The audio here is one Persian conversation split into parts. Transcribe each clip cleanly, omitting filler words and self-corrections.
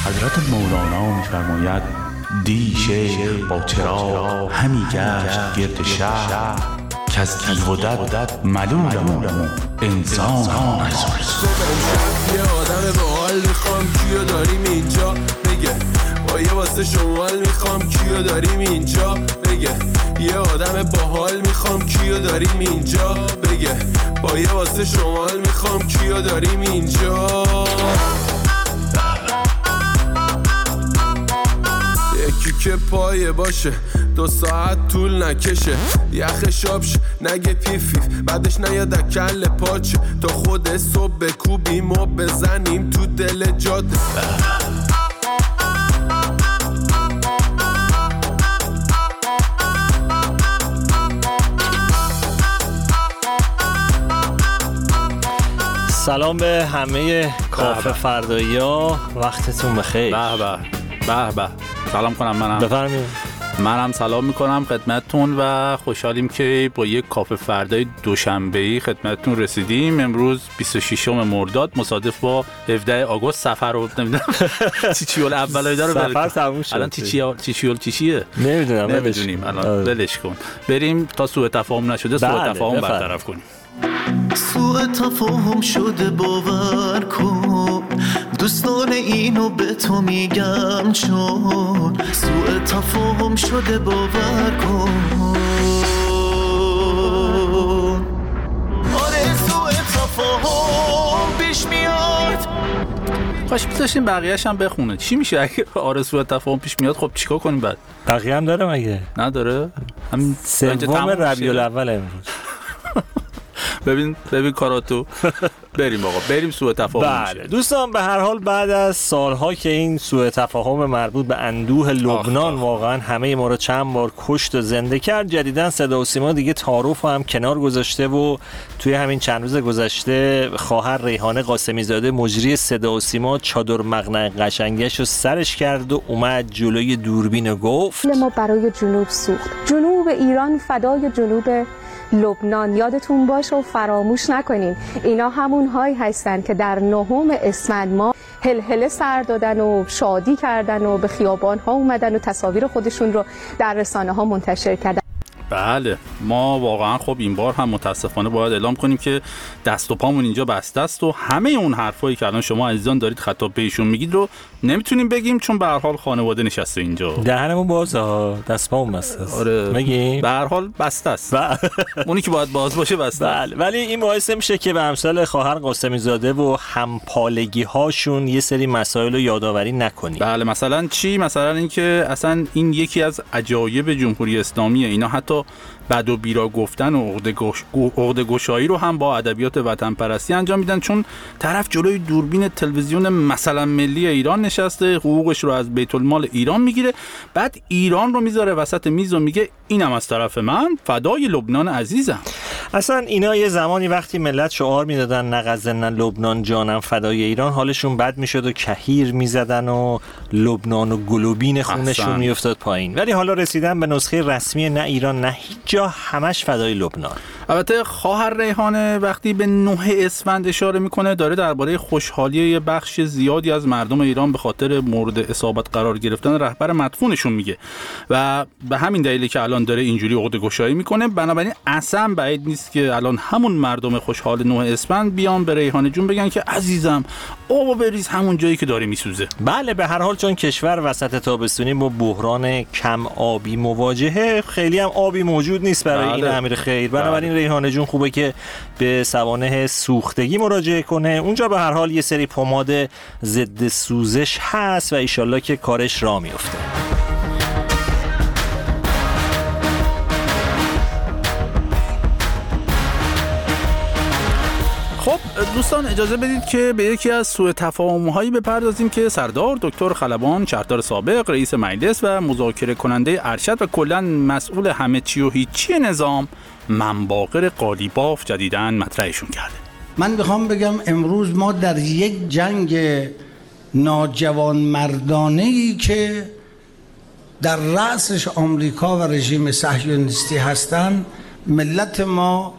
حضرت مولانا می‌فرماید دی شیخ با چراغ همی گشت گرد شهر که از دیو و دد ملولم انسان از یه آدم باحال میخوام کیو داریم اینجا بگه با یه واسه شمال میخوام کیو داریم اینجا بگه یه آدم باحال میخوام کیو داریم اینجا بگه با یه واسه شمال میخوام کیو داریم اینجا یکی که پایه باشه 2 ساعت طول نکشه یخ شابش نگه پیفیف بعدش نیاد کل پاچه تا خود صبح بکوبیم و بزنیم تو دل جاده سلام به همه کافه فردایی‌ها، وقتتون بخیر. به به سلام کنم. بفرمایید. منم سلام میکنم خدمتتون و خوشحالیم که با یک کافه فردای دوشنبه‌ای خدمتتون رسیدیم. امروز 26 مرداد مصادف با 17 آگوست سفر رو نمیدونم تیچیول اولای داره سفر تموم شد. الان تیچیول چیه نمیدونیم الان ولش کن. بریم تا سوء تفاهم نشده سوء تفاهم برطرف کنیم. سوء تفاهم شده باور کن دوستان اینو به تو میگم چون سوء تفاهم شده باور کن آره سوء تفاهم پیش میاد. کاش بذاشتیم بقیه‌اش هم بخونه. چی میشه اگه آره سوء تفاهم پیش میاد؟ خب چیکار کنیم بعد؟ بقیه هم داره مگه؟ نداره؟ همین سوم ربیع الاول امروز. ببین کاراتو. بریم آقا بریم سوء تفاهم. بله دوستان، به هر حال بعد از سالها که این سوء تفاهم مربوط به اندوه لبنان واقعا همه ما رو چند بار کشت و زنده کرد، جدیداً صدا و سیما دیگه تعارف هم کنار گذاشته و توی همین چند روز گذشته خواهر ریحانه قاسمی زاده مجری صدا و سیما چادر مقنعه قشنگش رو سرش کرد و اومد جلوی دوربین و گفت ما برای جنوب سوخت، جنوب ایران فدای جنوب لبنان. یادتون باشه و فراموش نکنین اینا همون هایی هستن که در 9 اسفند ما هلهله سر دادن و شادی کردن و به خیابان ها اومدن و تصاویر خودشون رو در رسانه ها منتشر کردن. بله ما واقعا خب این بار هم متاسفانه باید اعلام کنیم که دست و پامون اینجا بسته است و همه اون حرفایی که الان شما عزیزان دارید خطاب بهشون میگید رو نمیتونیم بگیم چون به هر حال خانواده نشسته اینجا. دهنمون بازه، دست پامون بسته است. آره میگیم به هر حال بسته است. اونی که باید باز باشه بسته. بله ولی این باعث میشه که به امثال خواهر قاسمی زاده و همپالگی هاشون یه سری مسائل رو یادآوری نکنیم. بله مثلا چی؟ مثلا اینکه اصلا این یکی از عجایب جمهوری اسلامیه. اینا حتی بد و بیرا گفتن و عقده گشایی رو هم با ادبیات وطن پرستی انجام میدن، چون طرف جلوی دوربین تلویزیون مثلا ملی ایران نشسته، حقوقش رو از بیت المال ایران میگیره، بعد ایران رو میذاره وسط میز و میگه اینم از طرف من فدای لبنان عزیزم. اصلا اینا یه زمانی وقتی ملت شعار میدادن نغزن لبنان جانم فدای ایران، حالشون بد میشد و کهیر میزدن و لبنان و گلوبین خونشون میافتاد پایین. ولی حالا رسیدن به نسخه رسمی نه ایران نه هیچ جا، همش فدای لبنان. البته خواهر ریحانه وقتی به 9 اسفند اشاره میکنه داره درباره خوشحالی یه بخش زیادی از مردم ایران به خاطر مورد اصابت قرار گرفتن رهبر مدفونشون میگه و به همین دلیلی که الان داره اینجوری عقده گشایی میکنه. بنابراین اصلا بعید نیست که الان همون مردم خوشحال 9 اسفند بیان به ریحانه جون بگن که عزیزم آبو بریز همون جایی که داره میسوزه. بله به هر حال چون کشور وسط تابستونی با بحران کم آبی مواجهه، خیلی هم آبی موجود نیست برای این امیر خیر. بنابراین ریحانه جون خوبه که به سوانح سوختگی مراجعه کنه. اونجا به هر حال یه سری پماد ضد سوزش هست و ایشالله که کارش راه میفته. خب دوستان اجازه بدید که به یکی از سوء تفاهم‌هایی بپردازیم که سردار دکتر خلبان شهردار سابق رئیس مجلس و مذاکره کننده ارشد و کلاً مسئول همه چی و هیچی نظام منباقر قالیباف جدیداً مطرحشون کرده. من میخوام بگم امروز ما در یک جنگ ناجوان مردانه‌ای که در رأسش آمریکا و رژیم صهیونیستی هستند، ملت ما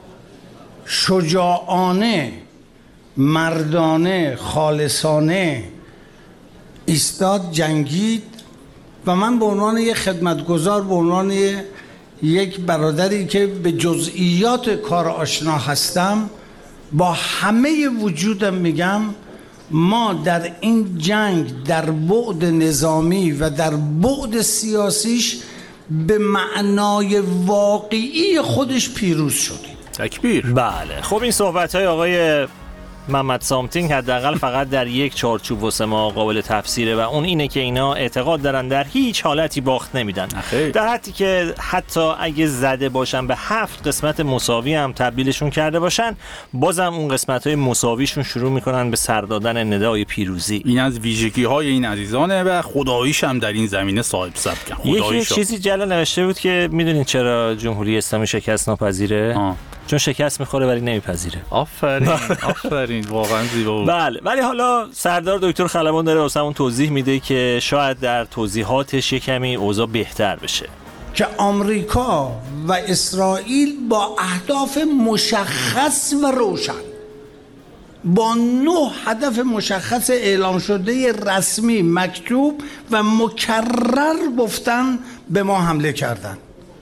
شجاعانه، مردانه، خالصانه ایستاد، جنگید و من به عنوان یک خدمتگزار، به عنوان یک برادری که به جزئیات کار آشنا هستم، با همه وجودم میگم ما در این جنگ در بعد نظامی و در بعد سیاسیش به معنای واقعی خودش پیروز شدیم. تکبیر. بله. خب این صحبت‌های آقای محمد سامتینگ حداقل فقط در یک چارچوب واسه ما قابل تفسیره و اون اینه که اینا اعتقاد دارن در هیچ حالتی باخت نمیدن. در حدی که حتی اگه زده باشن به 7 قسمت مساوی هم تبدیلشون کرده باشن، بازم اون قسمت‌های مساویشون شروع میکنن به سر دادن ندای پیروزی. این از ویژگی‌های این عزیزانه و خداییش هم در این زمینه صاحب سبکن. یکی چیزی جلال نوشته بود که میدونین چرا جمهوری اسلامی شکست ناپذیره؟ چون شکست میخوره ولی نمیپذیره. آفرین واقعا زیبا بود. بله، ولی حالا سردار دکتر خلبان داره واسمون توضیح میده که شاید در توضیحاتش یه کمی اوضاع بهتر بشه، که آمریکا و اسرائیل با اهداف مشخص و روشن، با 9 هدف مشخص اعلام شده رسمی مکتوب و مکرر گفتن به ما حمله کردن،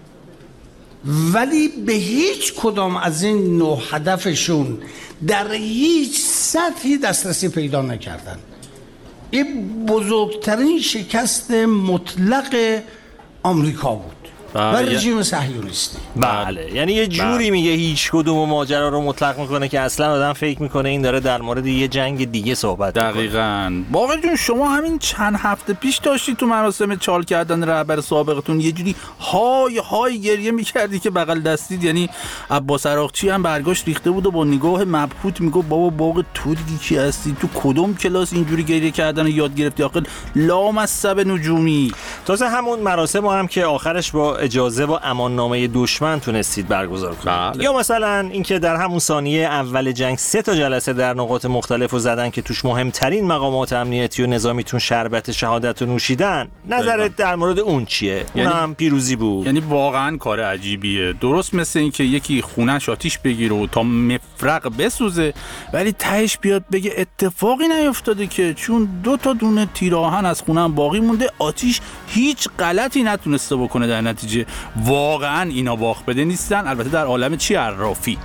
ولی به هیچ کدام از این 9 هدفشون در هیچ سطحی دسترسی پیدا نکردن. این بزرگترین شکست مطلق آمریکا بود و رژیم صهیونیستی. بله، یعنی یه جوری میگه هیچ کدوم ماجرا رو مطلق میکنه که اصلا آدم فکر میکنه این داره در مورد یه جنگ دیگه صحبت میکنه. دقیقاً. باقر جون شما همین چند هفته پیش داشتی تو مراسم چال کردن رهبر سابقتون یه جوری های گریه میکردی که بغل دستید، یعنی عباس عراقچی هم برگاش ریخته بود و با نگاه مبهوت میگه بابا باغ تو دیگه کی هستی؟ تو کدوم کلاس اینجوری گریه کردن رو یاد گرفتی؟ آخه لامصب نجومی. تازه همون مراسم هم که آخرش با اجازه و اماننامه دشمن تونستید برگزار کنید. یا مثلا اینکه در همون ثانیه اول جنگ 3 تا جلسه در نقاط مختلف رو زدن که توش مهمترین مقامات امنیتی و نظامیتون شربت شهادت رو نوشیدن. نظرت در مورد اون چیه؟ یعنی اونم پیروزی بود. یعنی واقعا کار عجیبیه. درست مثل این که یکی خونش آتیش بگیره و تا مفرق بسوزه، ولی تهش بیاد بگه اتفاقی نیفتاده که چون 2 تا دونه تیر آهن از خونم باقی مونده، آتیش هیچ غلطی نتونسته بکنه. در نتیجه واقعا اینا باخت بده نیستن، البته در عالم چی عرافی.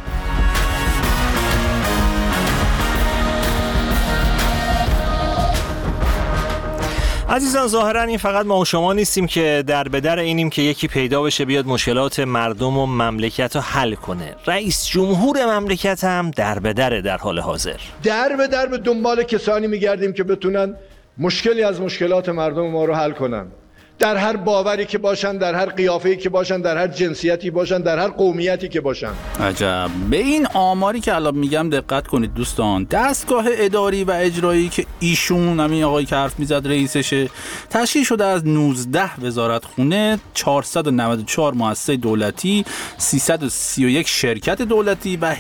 عزیزان، ظاهرا این فقط ما و شما نیستیم که در به در اینیم که یکی پیدا بشه بیاد مشکلات مردم و مملکت رو حل کنه. رئیس جمهور مملکت هم در به در حال حاضر در به دنبال کسانی میگردیم که بتونن مشکلی از مشکلات مردم ما رو حل کنن، در هر باوری که باشن، در هر قیافه‌ای که باشن، در هر جنسیتی باشن، در هر قومیتی که باشن. عجب. به این آماری که الان میگم دقت کنید دوستان. دستگاه اداری و اجرایی که ایشون همین آقای که حرف میزد رئیسشه، تشکیل شده از 19 وزارتخونه، 494 مؤسسه دولتی، 331 شرکت دولتی و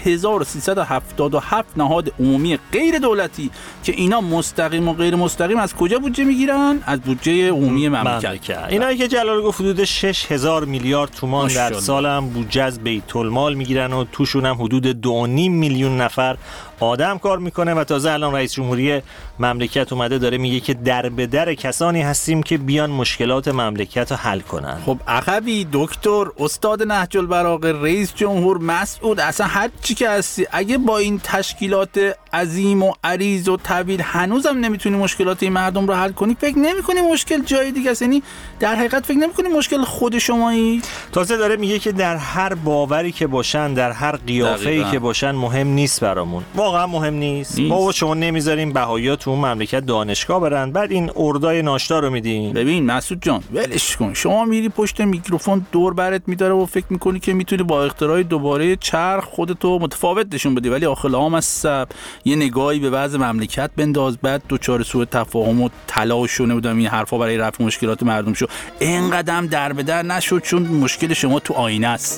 1377 نهاد عمومی غیر دولتی که اینا مستقیم و غیر مستقیم از کجا بودجه میگیرن؟ از بودجه عمومی مملکت. اینایی که جلال گفت حدود 6000 میلیارد تومان در سال هم بودجه از بیت المال میگیرن و توشون هم حدود 2.5 میلیون نفر آدم کار میکنه و تازه الان رئیس جمهوری مملکت اومده داره میگه که در به در کسانی هستیم که بیان مشکلات مملکت رو حل کنن. خب عقبی دکتر، استاد نهج البلاغه، رئیس جمهور، مسعود، اصلا هر چی که هستی، اگه با این تشکیلات عظیم و عریض و طویل هنوزم نمیتونی مشکلات این مردم رو حل کنی، فکر نمی‌کنی مشکل جای دیگه است؟ یعنی در حقیقت فکر نمی‌کنی مشکل خود شمایی؟ تازه داره میگه که در هر باوری که باشن، در هر قیافه‌ای که باشن مهم نیست برامون. واقعا مهم نیست. ما شما نمیذاریم بهایی‌ها تو مملکت دانشگاه برن، بعد این اردای ناشتا رو میدین. ببین مسعود جان، ولش کن. شما میری پشت میکروفون دور برت میداره و فکر میکنی که میتونی با اختراع دوباره چرخ خودتو متفاوت نشون بدی، ولی آخر لامصب یه نگاهی به وضع مملکت بنداز، بعد دوچار سوء تفاهم و تلاش نمیدونم این حرفا برای رفع مشکلات مردم شو. اینقدر در به در نشد، چون مشکل شما تو آینه است.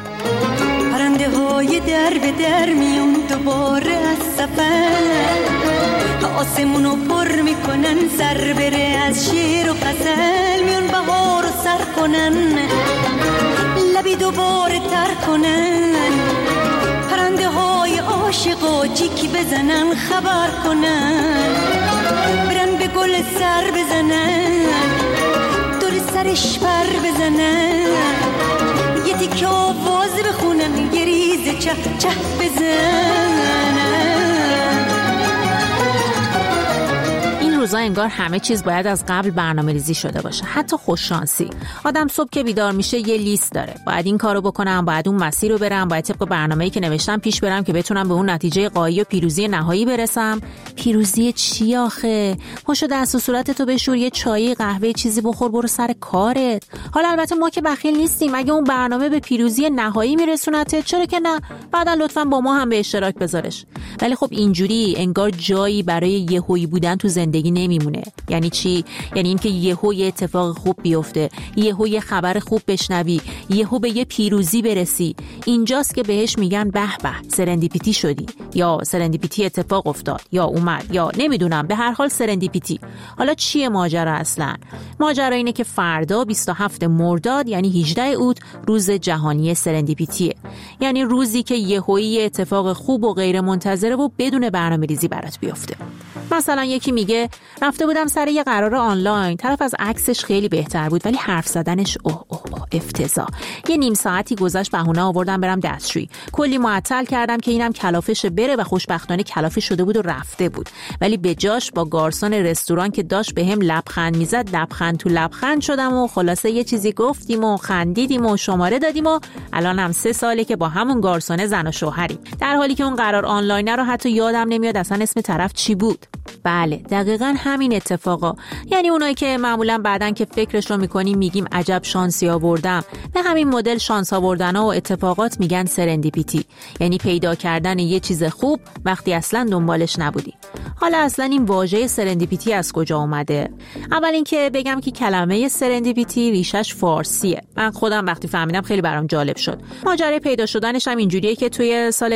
پرنده های در به در میون دوباره از سفر، آسمونو پر میکنن، سر بره از شعر و غزل، میون بهار رو سر کنن، لبی دوباره تر کنن، پرنده های عاشق و جیکی بزنن، خبر کنن، برن به گل سر بزنن، دور سرش پر بزنن، یه تیکه آواز بخونن، یه ریز چه چه بزنن. روزا انگار همه چیز باید از قبل برنامه‌ریزی شده باشه، حتی خوششانسی. آدم صبح که بیدار میشه یه لیست داره، باید این کارو بکنم، باید اون مسیر رو برم، باید طبق برنامه‌ای که نوشتم پیش برم که بتونم به اون نتیجه غایی و پیروزی نهایی برسم. پیروزی چی آخه؟ پاشو دست و صورتتو بشور، یه چای قهوه چیزی بخور، برو سر کارت. حالا البته ما که بخیل نیستیم، اگه اون برنامه به پیروزی نهایی میرسونته چرا که نه، بعدا لطفاً با ما هم به اشتراک بذارش. ولی خب اینجوری انگار جایی برای یهویی بودن تو زندگی نمیمونه. یعنی چی؟ یعنی اینکه یهو یه اتفاق خوب بیفته، یهو یه خبر خوب بشنوی، یهو به یه پیروزی برسی. اینجاست که بهش میگن به به سرندیپیتی شدی، یا سرندیپیتی اتفاق افتاد، یا اومد، یا نمیدونم، به هر حال سرندیپیتی. حالا چیه ماجرا اصلا؟ ماجرا اینه که فردا 27 مرداد یعنی 18 اوت روز جهانی سرندیپیتیه. یعنی روزی که یهویی اتفاق خوب و غیر منتظره و بدون برنامه‌ریزی برات بیفته. مثلا یکی میگه رفته بودم سر یه قرار آنلاین، طرف از عکسش خیلی بهتر بود ولی حرف زدنش افتضاح. یه نیم ساعتی گذشت بهونه آوردم برم دستشویی، کلی معطل کردم که اینم کلافش بره و خوشبختانه کلافه شده بود و رفته بود. ولی به جاش با گارسون رستوران که داشت بهم لبخند میزد، لبخند تو لبخند شدم و خلاصه یه چیزی گفتیم و خندیدیم و شماره دادیم و الان هم 3 ساله که با همون گارسون زن و شوهریم، در حالی که اون قرار آنلاین رو حتی یادم نمیاد اصلا اسم طرف چی بود. بله دقیقاً همین اتفاقا. یعنی اونایی که معمولاً بعدن که فکرش رو میکنیم میگیم عجب شانسی آوردم، به همین مدل شانس آوردن‌ها و اتفاقات میگن سرندیپیتی، یعنی پیدا کردن یه چیز خوب وقتی اصلاً دنبالش نبودی. حالا اصلاً این واژه سرندیپیتی از کجا اومده؟ اول اینکه بگم که کلمه سرندیپیتی ریشش فارسیه. من خودم وقتی فهمیدم خیلی برام جالب شد. ماجرای پیدا شدنش هم اینجوریه که توی سال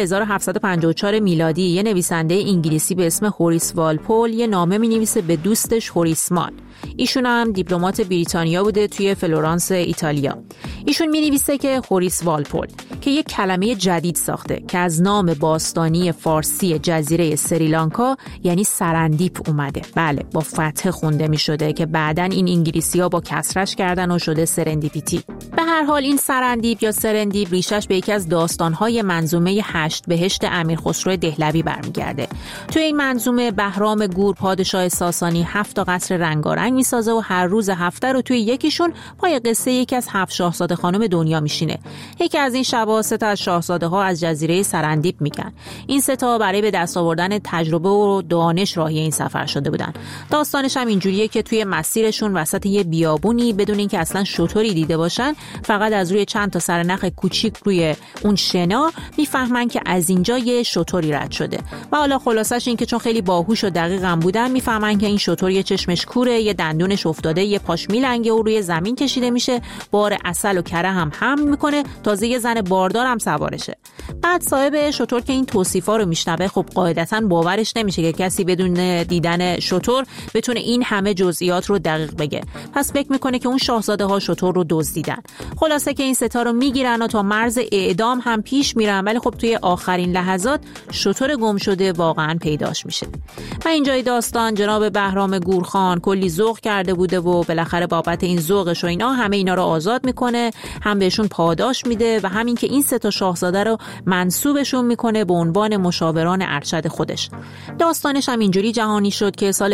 1754 میلادی یه نویسنده انگلیسی به اسم هوریس والپول یه نامه می‌نویسه به دوستش هوریس مان. ایشون هم دیپلمات بریتانیا بوده توی فلورانس ایتالیا. ایشون می‌نویسه که هوریس والپول که یک کلمه جدید ساخته که از نام باستانی فارسی جزیره سریلانکا یعنی سرندیپ اومده. بله با فتح خونده می‌شده که بعداً این انگلیسی‌ها با کسرش کردن و شده سرندیپیتی. به هر حال این سرندیپ یا سرندیپ ریشش به یکی از داستان‌های منظومه 8 بهشت امیرخسرو دهلوی برمیگرده. توی این منظومه بهرام گور پادشاه ساسانی 7 تا قصر رنگارنگ میسازه و هر روز هفته رو توی یکیشون پای قصه یکی از 7 شاهزاده خانم دنیا میشینه. یکی از این شب‌ها 3 تا از شاهزاده‌ها از جزیره سرندیپ میگن. این 3 تا برای به دست آوردن تجربه و دانش راهی این سفر شده بودن. داستانش هم اینجوریه که توی مسیرشون وسط یه بیابونی بدون اینکه اصلا شطوری دیده باشن، فقط از روی چند تا سرنخ کوچیک روی اون شنا میفهمن که از اینجا یه شطوری رد شده. و حالا خلاصش این که چون خیلی باهوش و دقیقم بودن میفهمن که این شطور یه چشمش کوره، یه دندونش افتاده، یه پاش میلنگه و روی زمین کشیده میشه، بار عسل و کره هم حمل میکنه، تازه یه زن باردار هم سوارشه. بعد صاحب شطور که این توصیفا رو میشنوه خب قاعدتاً باورش نمیشه که کسی بدون دیدن شطور بتونه این همه جزئیات رو دقیق بگه. پس فکر میکنه که اون شاهزاده ها شطور رو دزدیدن. خلاصه که این 3 تا رو میگیرن و تا مرز اعدام هم پیش میرن، ولی خب توی آخرین لحظات شطور گم شده واقعاً پیداش میشه. و اینجای داستان جناب بهرام گورخان کلی ذوق کرده بوده و بالاخره بابت این ذوقش و اینا همه اینا رو آزاد میکنه، هم بهشون پاداش میده و همین که این 3 تا شاهزاده رو منسوبشون میکنه به عنوان مشاوران ارشد خودش. داستانش هم اینجوری جهانی شد که سال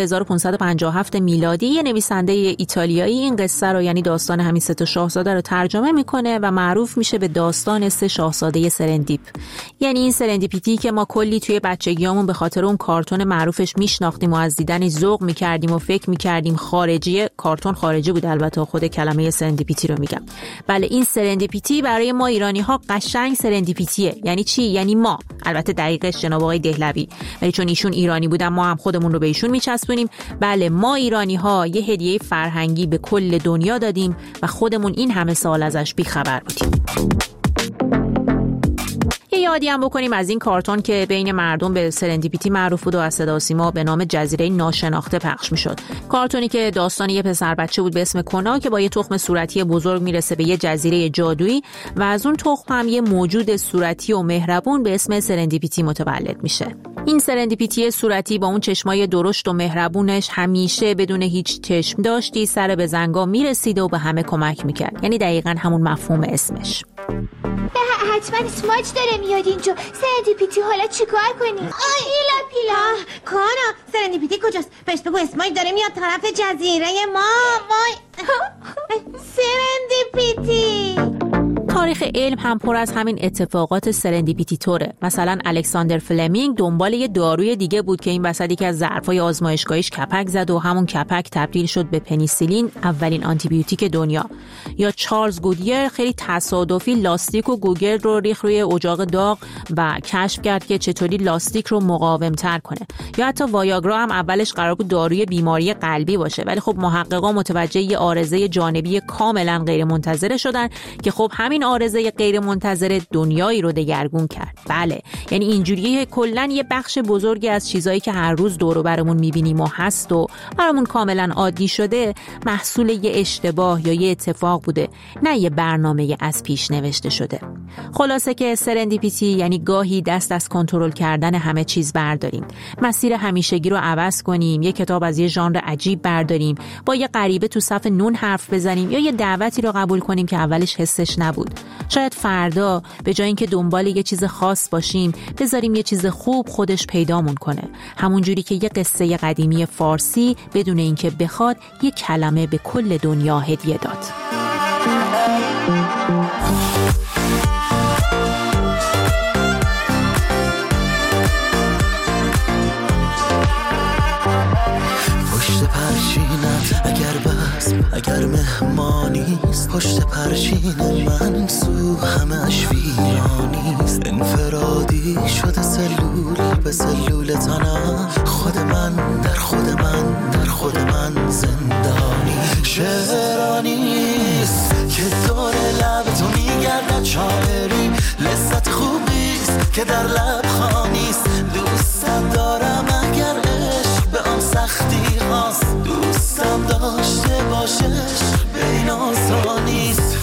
1557 میلادی یه نویسنده ایتالیایی این قصه رو یعنی داستان همین 3 تا شاهزاده رو ترجمه میکنه و معروف میشه به داستان 3 شاهزاده سرندیپ. یعنی این سرندیپیتی که ما کلی توی بچگیامون به خاطر اون کارتون معروفش میشناختیم و از دیدنش ذوق میکردیم و فکر میکردیم خارجیه، کارتون خارجی بود البته، خود کلمه سرندیپیتی رو میگم. بله این سرندیپیتی برای ما ایرانی ها قشنگ سرندیپیتیه. یعنی چی؟ یعنی ما، البته دقیقش جناب آقای دهلوی، ولی چون ایشون ایرانی بودن ما هم خودمون رو به ایشون میچسبونیم. بله ما ایرانی ها یه هدیه فرهنگی به کل دنیا دادیم و خودمون این همه سال ازش بیخبر بودیم. یه یادی هم بکنیم از این کارتون که بین مردم به سرندیپیتی معروف بود و از صدا و سیما به نام جزیره ناشناخته پخش میشد. کارتونی که داستان یه پسر بچه بود به اسم کونا که با یه تخم صورتی بزرگ میرسه به یه جزیره جادویی و از اون تخم هم یه موجود صورتی و مهربون به اسم سرندیپیتی متولد میشه. این سرندیپیتی صورتی با اون چشمای درشت و مهربونش همیشه بدون هیچ چشم داشتی سر به زنگا میرسید و به همه کمک میکرد. یعنی دقیقاً همون مفهوم اسمش. حتما اسماج داره میاد اینجا. سرندیپیتی حالا چیکار کنیم؟ پیلا کانا سرندیپیتی کجاست؟ بهش بگو اسماج داره میاد طرف جزیره ما. سرندیپیتی. تاریخ علم هم پر از همین اتفاقات سرندیپیتی طوره. مثلا الکساندر فلمینگ دنبال یه داروی دیگه بود که این وسط که از ظرفای آزمایشگاهیش کپک زد و همون کپک تبدیل شد به پنیسیلین، اولین آنتیبیوتیک دنیا. یا چارلز گودیر خیلی تصادفی لاستیک و گوگرد رو ریخت روی اجاق داغ و کشف کرد که چطوری لاستیک رو مقاوم‌تر کنه. یا حتی وایاگرا هم اولش قرار بود داروی بیماری قلبی باشه، ولی خب محققا متوجه یه عارضه جانبی کاملا غیرمنتظره شدن که خب همین عارضه غیر منتظره دنیایی رو دگرگون کرد. بله، یعنی اینجوریه کلاً یه بخش بزرگی از چیزایی که هر روز دور و برمون می‌بینیم و هست و برامون کاملاً عادی شده محصول یه اشتباه یا یه اتفاق بوده، نه یه برنامه از پیش نوشته شده. خلاصه که سرندیپیتی یعنی گاهی دست از کنترل کردن همه چیز برداریم، مسیر همیشگی رو عوض کنیم، یه کتاب از یه ژانر عجیب برداریم، با یه غریبه تو صف نون حرف بزنیم یا یه دعوتی رو قبول کنیم که اولش حسش نبود. شاید فردا به جای اینکه دنبال یه چیز خاص باشیم بذاریم یه چیز خوب خودش پیدامون کنه، همون جوری که یه قصه قدیمی فارسی بدون اینکه بخواد یه کلمه به کل دنیا هدیه داد. پشت پرچینت اگر بزم اگر مهمانیست، پشت پرچین من سو همش ویرانیست. انفرادی شده سلول به سلول تنم، خود من در خود من در خود من زندانی. شعرانیست که دور لب تو میگردد شاعری، لذت خوبیست که در لب خانیست. دوستم دارم اگر عشق به آن سختی هاست، دوستم داشته باشش به این آسانیست.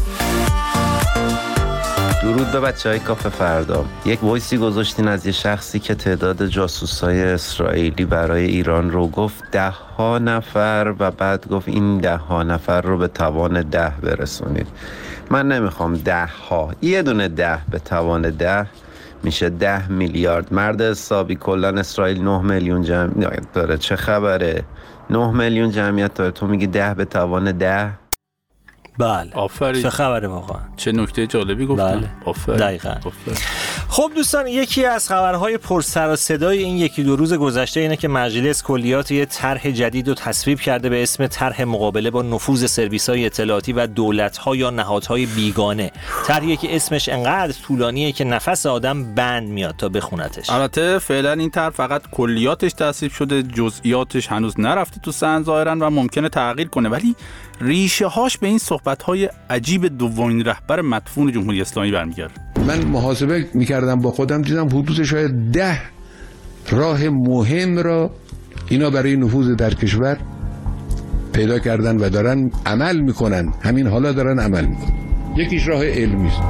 درود به بچه‌های کافه فردا. یک وایسی گذاشتین از یه شخصی که تعداد جاسوسای اسرائیلی برای ایران رو گفت 10 نفر و بعد گفت این 10 نفر رو به توان 10 برسونید. من نمیخوام 10 یه دونه 10 به توان 10 میشه 10 میلیارد. مرد حسابی کلن اسرائیل 9 میلیون جمعیت داره. چه خبره؟ 9 میلیون جمعیت داره، تو میگی 10 به توان 10؟ بله. آفرین. چه خبره واقعا؟ چه نکته جالبی گفتم. بله. آفرین. دقیقاً. آفرین. خب دوستان، یکی از خبرهای پر سر و صدای این یکی دو روز گذشته اینه که مجلس کلیات یه طرح جدید رو تصویب کرده به اسم طرح مقابله با نفوذ سرویس‌های اطلاعاتی و دولت‌ها یا نهادهای بیگانه. طرحی که اسمش انقدر طولانیه که نفس آدم بند میاد تا بخونتش. البته فعلا این طرح فقط کلیاتش تصویب شده، جزئیاتش هنوز نرفته تو سن ظاهرا و ممکنه تغییر کنه، ولی ریشه هاش به این صحبت‌های عجیب دومین رهبر مدفون جمهوری اسلامی برمیگرده. من محاسبه میکردم با خودم، دیدم حدود شاید 10 راه مهم را اینا برای نفوذ در کشور پیدا کردن و دارن عمل میکنن. همین حالا دارن عمل میکنن. یکیش راه علمی است.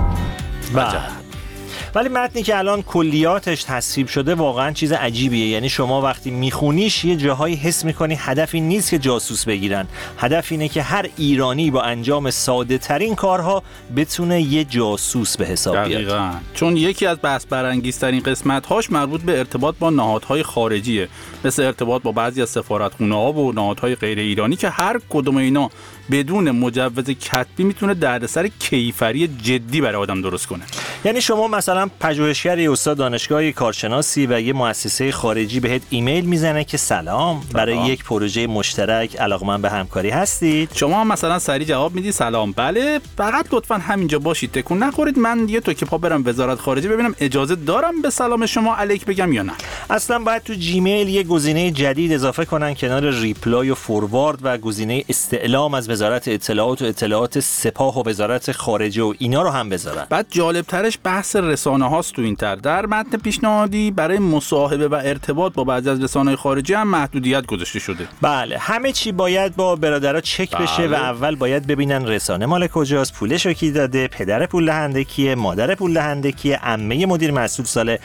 ولی متنی که الان کلیاتش تصویب شده واقعا چیز عجیبیه. یعنی شما وقتی میخونیش یه جاهایی حس میکنی هدف این نیست که جاسوس بگیرن، هدف اینه که هر ایرانی با انجام ساده ترین کارها بتونه یه جاسوس به حساب بیاد. دقیقاً. چون یکی از بحث برانگیزترین قسمت‌هاش مربوط به ارتباط با نهادهای خارجیه، مثل ارتباط با بعضی از سفارتخونه‌ها و نهادهای غیر ایرانی که هر کدوم اینا بدون مجوز کتبی میتونه دردسر کیفری جدی برای آدم درست کنه. یعنی شما مثلا پژوهشگری، استاد دانشگاه، کارشناسی و یه مؤسسه خارجی بهت ایمیل میزنه که سلام، برای یک پروژه مشترک علاقمند به همکاری هستید. شما هم مثلا سریع جواب میدی سلام، بله، فقط لطفاً همینجا باشید، تکون نخورید، من یه توکی پا برم وزارت خارجه ببینم اجازه دارم به سلام شما علیک بگم یا نه. اصلا باید تو جیمیل یه گزینه جدید اضافه کنن کنار ریپلای و فوروارد و گزینه استعلام از وزارت اطلاعات و اطلاعات سپاه و وزارت خارجه و اینا رو هم بذارن. بعد جالب‌ترش مهمش بحث رسانه هاست تو این طرح. در متن پیشنهادی برای مصاحبه و ارتباط با بعضی از رسانه‌های خارجی هم محدودیت گذاشته شده. بله، همه چی باید با برادرها چک بشه و اول باید ببینن رسانه مال کجاست، پولشو کی داده، پدر پول دهنده کیه، مادر پول دهنده کیه، عمه مدیر مسئول سال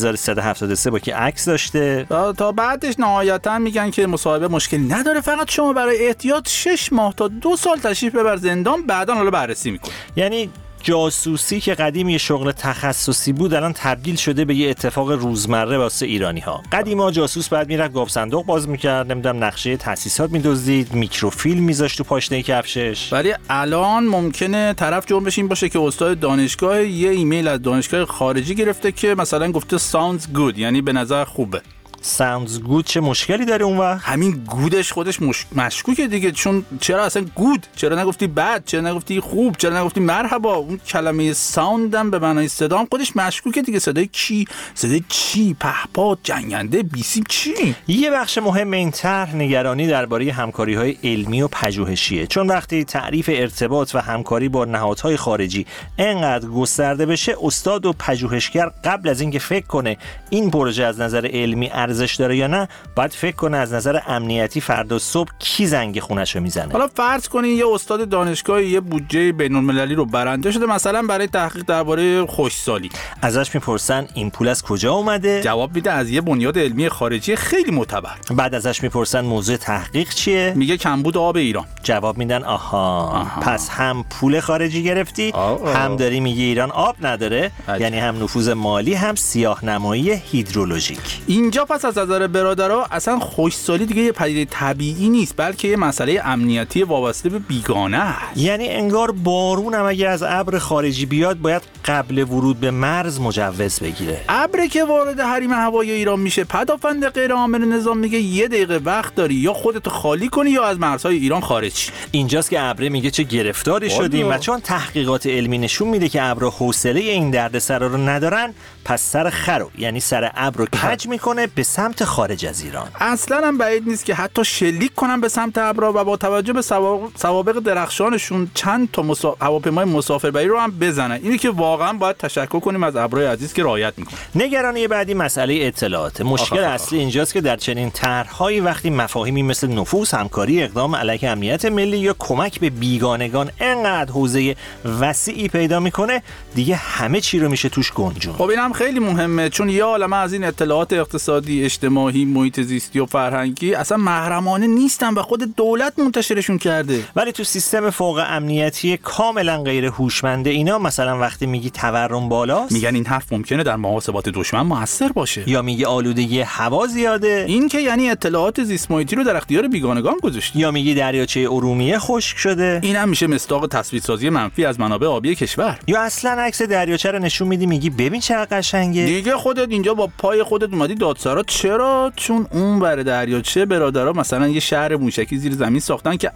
1373 با کی عکس داشته. تا بعدش نهایتا میگن که مصاحبه مشکلی نداره، فقط شما برای احتیاط 6 ماه تا 2 سال تشریف ببر زندان، بعداً حالا بررسی میکنه. یعنی جاسوسی که قدیم یه شغل تخصصی بود الان تبدیل شده به یه اتفاق روزمره واسه ایرانی‌ها. قدیما جاسوس بعد میرفت گاو صندوق باز میکرد، نمیدونم نقشه تأسیسات میدزدید، میکروفیلم میذاشت تو پاشنه کفشش. ولی الان ممکنه طرف جرمش این باشه که استاد دانشگاه یه ایمیل از دانشگاه خارجی گرفته که مثلا گفته sounds good، یعنی به نظر خوبه. sounds good چه مشکلی داره اون وقت؟ همین گودش خودش مشکوکه دیگه، چون چرا اصلا گود؟ چرا نگفتی بد؟ چرا نگفتی خوب؟ چرا نگفتی مرحبا؟ اون کلمه ساوند هم به معنای صدا هم خودش مشکوکه دیگه. صدای کی؟ صدای چی؟ پهپاد، جنگنده، بیسیم چی؟ یه بخش مهم این طرح نگرانی درباره همکاری‌های علمی و پژوهشیه، چون وقتی تعریف ارتباط و همکاری با نهادهای خارجی انقدر گسترده بشه، استاد و پژوهشگر قبل از اینکه فکر کنه این پروژه از نظر علمی ارزش داره یا نه، باید فکر کنه از نظر امنیتی فردا صبح کی زنگ خونه‌شو میزنه. حالا فرض کنین یه استاد دانشگاه یه بودجه بین‌المللی رو برنده شده، مثلا برای تحقیق درباره خشکسالی. ازش میپرسن این پول از کجا اومده؟ جواب میده از یه بنیاد علمی خارجی خیلی معتبر. بعد ازش میپرسن موضوع تحقیق چیه؟ میگه کمبود آب ایران. جواب میدن آها. پس هم پول خارجی گرفتی، هم داری میگی ایران آب نداره. یعنی هم نفوذ مالی، هم سیاه‌نمایی هیدرولوژیک. اینجا پس از نظر برادرها اصلا خشکسالی دیگه یه پدیده طبیعی نیست، بلکه یه مسئله امنیتی وابسته به بیگانه است. یعنی انگار بارون هم اگه از ابر خارجی بیاد باید قبل ورود به مرز مجوز بگیره. ابری که وارد حریم هوایی ایران میشه، پدافند غیر عامل نظام میگه یه دقیقه وقت داری، یا خودتو خالی کنی یا از مرزهای ایران خارج شی. اینجاست که ابر میگه چه گرفتاری شدیم، و چون تحقیقات علمی نشون میده که ابر حوصله این دردسرا رو ندارن، پس سر خرو یعنی سر ابر رو کج میکنه به سمت خارج از ایران. اصلا هم بعید نیست که حتی شلیک کنن به سمت ابرا و با توجه به سوابق درخشانشون چند تا هواپیمای مسافربری رو هم بزنن. اینی که واقعا باید تشکر کنیم از ابرای عزیز که رعایت میکنن. نگرانی بعدی مسئله اطلاعات. مشکل اصلی اینجاست که در چنین طرح‌هایی وقتی مفاهیمی مثل نفوذ، همکاری، اقدام علیه امنیت ملی یا کمک به بیگانگان انقدر حوزه وسیعی پیدا میکنه، دیگه همه چی رو میشه توش گنجون. خب اینم خیلی مهمه، چون یه عالمه از این اطلاعات اقتصادی، اجتماعی، محیط زیستی و فرهنگی اصلا محرمانه نیستن و خود دولت منتشرشون کرده. ولی تو سیستم فوق امنیتی کاملا غیر هوشمند اینا، مثلا وقتی میگی تورم بالاست، میگن این حرف ممکنه در محاسبات دشمن موثر باشه. یا میگی آلودگی هوا زیاده، این که یعنی اطلاعات زیست محیطی رو در اختیار بیگانگان گذاشت. یا میگی دریاچه ارومیه خشک شده، این هم میشه مصداق تصویرسازی منفی از منابع آبی کشور. یا اصلا عکس دریاچه رو نشون میدی، میگی ببین چقدر قشنگه. دیگه خودت اینجا با پای خودت اومدی دادسرا. چرا؟ چون اون بر دریاچه برادرها مثلا یه شهر موشکی زیر زمین ساختن که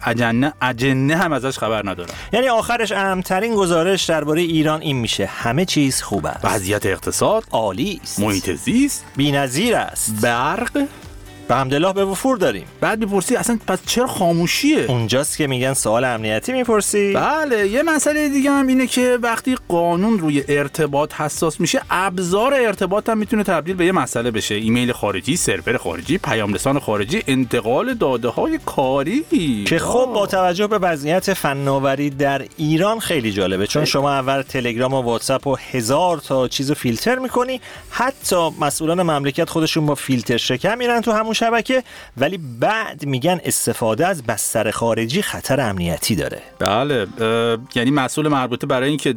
اجنه هم ازش خبر ندارن. یعنی آخرش اهمترین گزارش درباره ایران این میشه: همه چیز خوب است، وضعیت اقتصاد عالی است، محیط زیست بی‌نظیر است، برق به حمدالله به وفور داریم. بعد میپرسی اصلا پس چرا خاموشیه؟ اونجاست که میگن سوال امنیتی میپرسی. بله، یه مسئله دیگه هم اینه که وقتی قانون روی ارتباط حساس میشه، ابزار ارتباط هم میتونه تبدیل به یه مسئله بشه. ایمیل خارجی، سرور خارجی، پیام رسان خارجی، انتقال داده های کاری که خب با توجه به وضعیت فناوری در ایران خیلی جالبه، چون شما اول تلگرام و واتساپ و 1000 تا چیزو فیلتر میکنی، حتی مسئولان مملکت خودشون با فیلتر شکن میرن تو همون شبکه، ولی بعد میگن استفاده از بستر خارجی خطر امنیتی داره. بله، یعنی مسئول مربوطه برای اینکه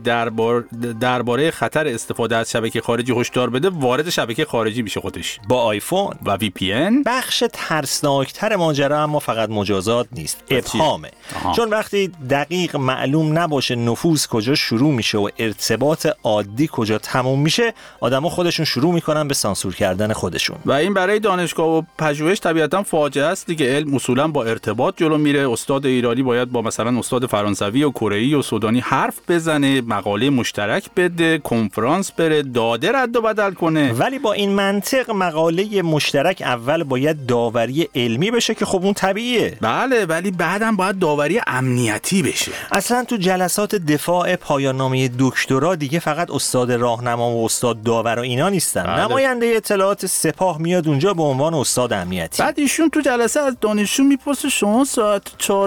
درباره خطر استفاده از شبکه خارجی هشدار بده، وارد شبکه خارجی میشه خودش با آیفون و وی پی ان. بخش ترسناکتر ماجرا اما فقط مجازات نیست، ابهامه. چون وقتی دقیق معلوم نباشه نفوذ کجا شروع میشه و ارتباط عادی کجا تموم میشه، آدما خودشون شروع میکنن به سانسور کردن خودشون. و این برای دانشگاه و پژوهش طبیعتا فاجعه است دیگه. علم اصولا با ارتباط جلو میره. استاد ایرانی باید با مثلا استاد فرانسوی و کره‌ای و سودانی حرف بزنه، مقاله مشترک بده، کنفرانس بره، داده رد و بدل کنه. ولی با این منطق مقاله مشترک اول باید داوری علمی بشه که خب اون طبیعیه. بله، ولی بعدم باید داوری امنیتی بشه. اصلا تو جلسات دفاع پایان نامه دکترا دیگه فقط استاد راهنما و استاد داور و اینا نیستن. بله. نماینده اطلاعات سپاه میاد اونجا به عنوان استاد امنیتی. بعد ایشون تو جلسه از دانشجو میپرسه شما ساعت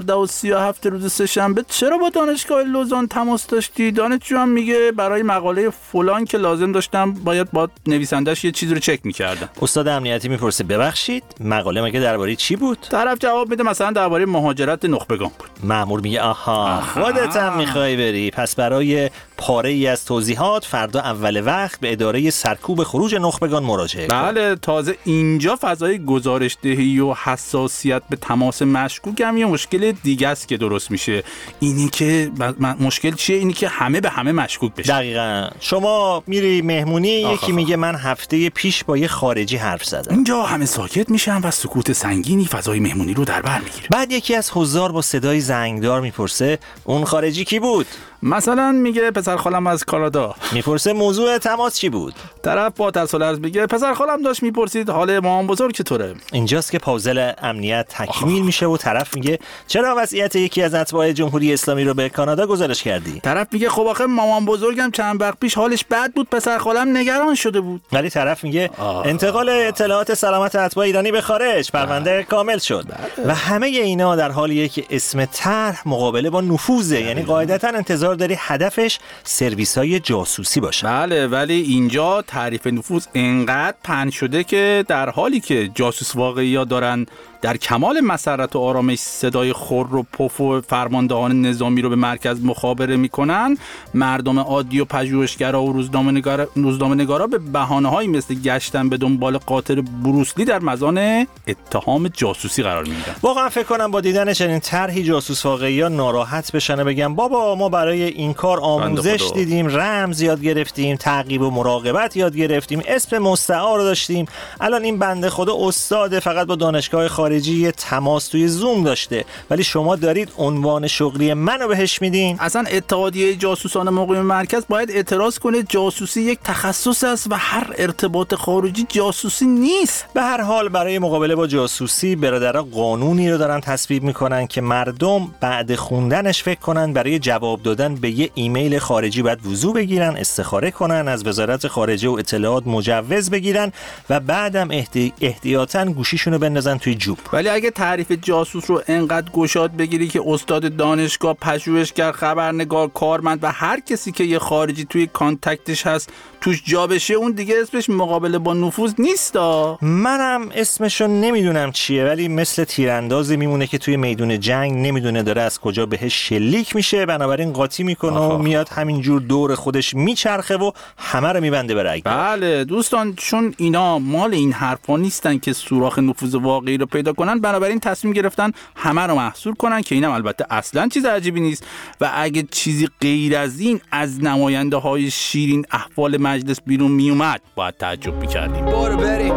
14:37 روز سه‌شنبه چرا با دانشگاه لوزان تماس داشتی؟ دانشجو هم میگه برای مقاله فلان که لازم داشتم باید با نویسندش یه چیزی رو چک میکردم. استاد امنیتی میپرسه ببخشید مقاله مگه درباره چی بود؟ طرف جواب میده مثلا درباره مهاجرت نخبگان بود. مأمور میگه آها خودت هم میخوای بری، پس برای پاره ای از توضیحات فردا اول وقت به اداره سرکوب خروج نخبگان مراجعه کن. بله، تازه اینجا فضای گزارش دهی و حساسیت به تماس مشکوک هم یه مشکل دیگه است که درست میشه. اینی که مشکل چیه؟ اینی که همه به همه مشکوک بشه. دقیقاً. شما میری مهمونی، یکی میگه من هفته پیش با یه خارجی حرف زدم. اینجا همه ساکت میشن و سکوت سنگینی فضای مهمونی رو در بر میگیره. بعد یکی از حضار با صدای زنگدار میپرسه اون خارجی کی بود؟ مثلا میگه پسر خالم از کانادا. میپرسه موضوع تماس چی بود؟ طرف با تسلط میگه پسر خالم داشت میپرسید حال مامان بزرگ چطوره. اینجاست که پازل امنیت تکمیل میشه و طرف میگه چرا وضعیت یکی از اتباع جمهوری اسلامی رو به کانادا گزارش کردی؟ طرف میگه خب آخه مامان بزرگم چند وقت پیش حالش بد بود، پسر خالم نگران شده بود. ولی طرف میگه انتقال اطلاعات سلامت اتباع ایرانی به خارج، پرونده کامل شد. و همه اینا در حالیه که اسم طرح مقابله با نفوذه، یعنی قاعدتا انتظار داری هدفش سرویس‌های جاسوسی باشه. بله، ولی اینجا تعریف نفوذ انقدر پهن شده که در حالی که جاسوس واقعی‌ها دارن در کمال مسرت و آرامش صدای خور و پف و فرماندهان نظامی رو به مرکز مخابره میکنن، مردم عادی و پژوهشگرا و روزنامه‌نگارا به بهانه‌هایی مثل گشتن به دنبال قاتل بروسلی در مزان اتهام جاسوسی قرار میگیرن. واقعا فکر کنم با دیدن چنین طرحی جاسوس واقعی‌ها ناراحت بشن و بگن بابا ما برای این کار آموزش دیدیم، رمز یاد گرفتیم، تعقیب و مراقبت یاد گرفتیم، اسم مستعار داشتیم، الان این بنده خدا استاد فقط با دانشگاه خارجی تماس توی زوم داشته، ولی شما دارید عنوان شغلی منو بهش میدین. اصلا اتحادیه جاسوسان مقیم مرکز باید اعتراض کنه جاسوسی یک تخصص است و هر ارتباط خارجی جاسوسی نیست. به هر حال برای مقابله با جاسوسی برادرها قانونی رو دارن تصویب میکنن که مردم بعد خوندنش فکر کنن برای جواب دادن به یه ایمیل خارجی باید وضو بگیرن، استخاره کنن، از وزارت خارجه و اطلاعات مجوز بگیرن و بعدم احتیاطاً گوشیشونو بندازن توی جوب. ولی اگه تعریف جاسوس رو انقدر گشاد بگیری که استاد دانشگاه، پژوهشگر، خبرنگار، کارمند و هر کسی که یه خارجی توی کانتکتش هست توش جا بشه، اون دیگه اسمش مقابله با نفوذ نیستا. منم اسمشو نمیدونم چیه، ولی مثل تیراندازی میمونه که توی میدون جنگ نمیدونه داره از کجا بهش شلیک میشه، بنابراین قاطی میکنه و میاد همینجور دور خودش میچرخه و همه رو میبنده به رگ. بله دوستان، چون اینا مال این حرفا نیستن که سوراخ نفوذ واقعی رو پیدا کنن، بنابراین تصمیم گرفتن همه رو محصور کنن که اینم البته اصلا چیز عجیبی نیست و اگه چیزی غیر از این از نماینده های شیرین احوال مجلس بیرون میومد باید تعجب میکردیم. برو بریم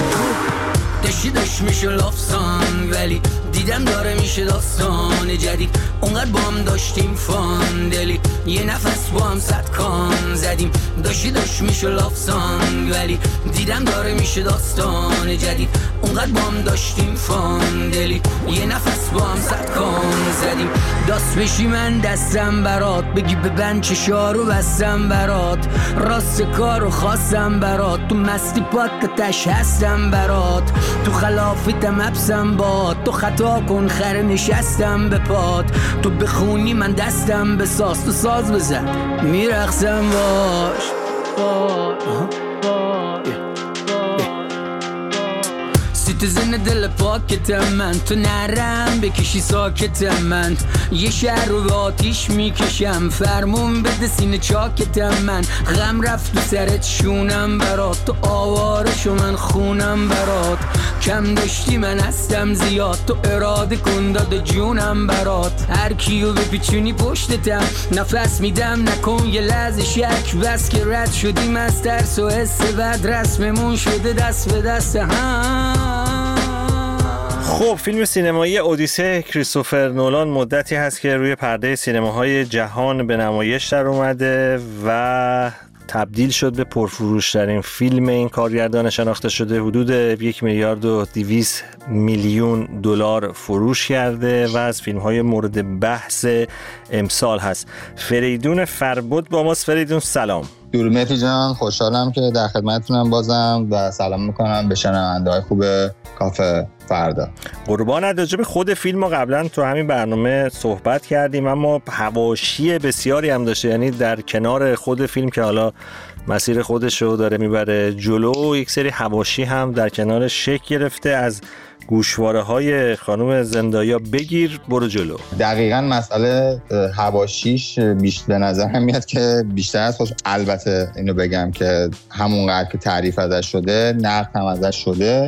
داشت میشه لافسان، ولی دیدم داره میشه داستان جدید. اونقدر با هم داشتیم فان دلی، یه نفس با هم صد کان زدیم. داشت میشه لافسان، ولی دیدم داره میشه داستان جدید. اونقدر با هم داشتیم فان دلی، یه نفس با هم صد کان زدیم. داست بشی من دستم برات، بگی ببند چشارو بستم برات، راست کارو خواستم برات، تو مستی پاکتش هستم برات، تو خلافیتم حبسم باد، تو خطا کن خره نشستم به پات، تو بخونی من دستم بساز، تو ساز بزن میرقصم باش. سیتیزن دل پاکتم من، تو نرم بکشی ساکتم من، یه شهر رو به آتیش میکشم، فرمون بده سینه چاکتم من. غم رفت تو سرت شونم برات، تو آوارشو من خونم برات، کم داشتی من هستم زیاد، تو اراده کن داد جونم برات. هر کیو بپیچونی پشتتم، نفس میدم نکن یه لحظه شک، بس که رد شدیم از ترس و حس بد، رسممون شده دست به دست هم. خب فیلم سینمایی اودیسه کریستوفر نولان مدتی هست که روی پرده سینماهای جهان به نمایش در اومده و تبدیل شد به پرفروش‌ترین فیلم این کارگردان شناخته شده. حدود 1,200,000,000 دلار فروش کرده و از فیلم‌های مورد بحث امسال هست. فریدون فربد با ماست. فریدون سلام. درود مهدی جان، خوشحالم که در خدمتتونم بازم و سلام میکنم به شنونده‌های خوب کافه فردا. قربان. راجع به خود فیلم ما قبلا تو همین برنامه صحبت کردیم، اما حواشی بسیاری هم داشته، یعنی در کنار خود فیلم که حالا مسیر خودش رو داره میبره جلو، یک سری حواشی هم در کنارش شکل گرفته. از گوشواره‌های خانم زندایا بگیر برو جلو. دقیقاً مسئله حواشیش به نظر هم میاد که بیشتر از خودش، البته اینو بگم که همونقدر که تعریف ازش شده نقد هم ازش شده،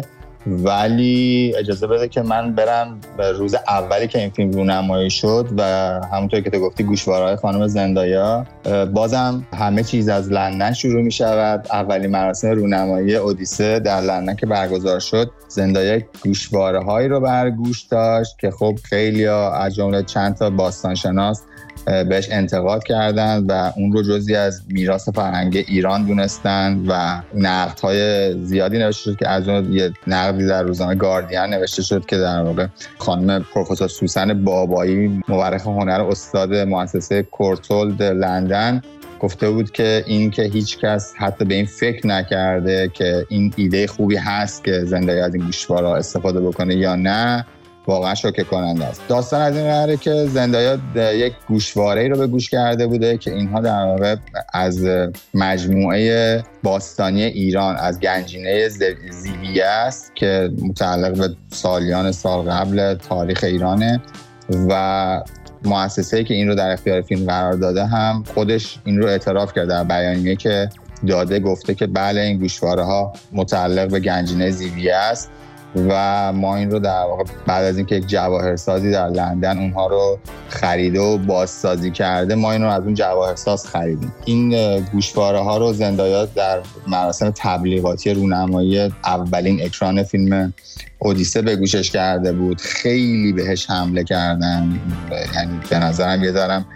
ولی اجازه بده که من برم به روز اولی که این فیلم رونمایی شد و همونطور که تو گفتی گوشواره‌های خانم زندایا، بازم همه چیز از لندن شروع می شود. اولین مراسم رونمایی اودیسه در لندن که برگزار شد، زندایا گوشواره‌هایی رو بر گوش داشت که خب خیلی‌ها از جمله چند تا باستانشناس بهش انتقاد کردند و اون رو جزئی از میراث فرهنگی ایران دونستند و نقدهای زیادی نوشته شد که از اون یه نقدی در روزنامه گاردین نوشته شد که در واقع خانم پروفسور سوسن بابایی، مورخ هنر، استاد مؤسسه کورتولد لندن، گفته بود که این که هیچ کس حتی به این فکر نکرده که این ایده خوبی هست که زندایا از این گوشوارها استفاده بکنه یا نه، واقعا شوکه کننده است. داستان از این قراره که زندایا یک گوشواره‌ای رو به گوش کرده بوده که اینها در واقع از مجموعه باستانی ایران، از گنجینه زیویه است که متعلق به سالیان سال قبل تاریخ ایرانه و مؤسسه‌ای که این رو در اختیار فیلم قرار داده هم خودش این رو اعتراف کرده در بیانیه که داده، گفته که بله این گوشواره‌ها متعلق به گنجینه زیویه است و ما این رو در واقع بعد از اینکه یک جواهرسازی در لندن اونها رو خریده و بازسازی کرده، ما این رو از اون جواهرساز خریدیم. این گوشواره‌ها رو زندایا در مراسم تبلیغاتی رونمایی اولین اکران فیلم اودیسه به گوشش کرده بود. خیلی بهش حمله کردن، یعنی به نظرم یه دارم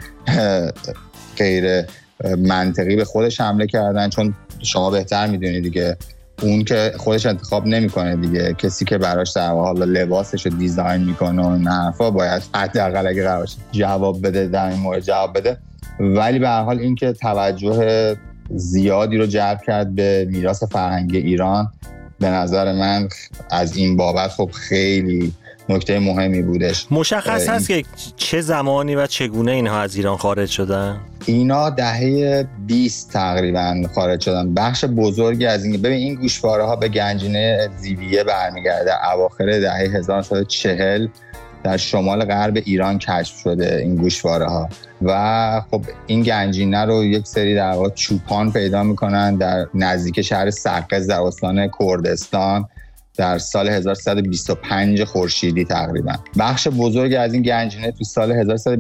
غیر منطقی به خودش حمله کردن، چون شما بهتر میدونید دیگه اون که خودش انتخاب نمیکنه دیگه، کسی که براش در واقع لباسش رو دیزاین میکنه و این حرفا باید حداقل اگه قرارش جواب بده در این مورد جواب بده. ولی به هر حال این که توجه زیادی رو جلب کرد به میراث فرهنگی ایران، به نظر من از این بابت خب خیلی نکته مهمی بودش. مشخص هست که چه زمانی و چگونه اینها از ایران خارج شدن؟ اینا دهه 20 تقریبا خارج شدن. بخش بزرگی از این، ببین این گوشواره‌ها به گنجینه زیویه برمیگرده. اواخر دهه 1940 در شمال غرب ایران کشف شده این گوشواره‌ها و خب این گنجینه رو یک سری در واقع چوپان پیدا میکنن در نزدیک شهر سقز در استان کردستان در سال 1325 خورشیدی تقریبا. بخش بزرگی از این گنجینه تو سال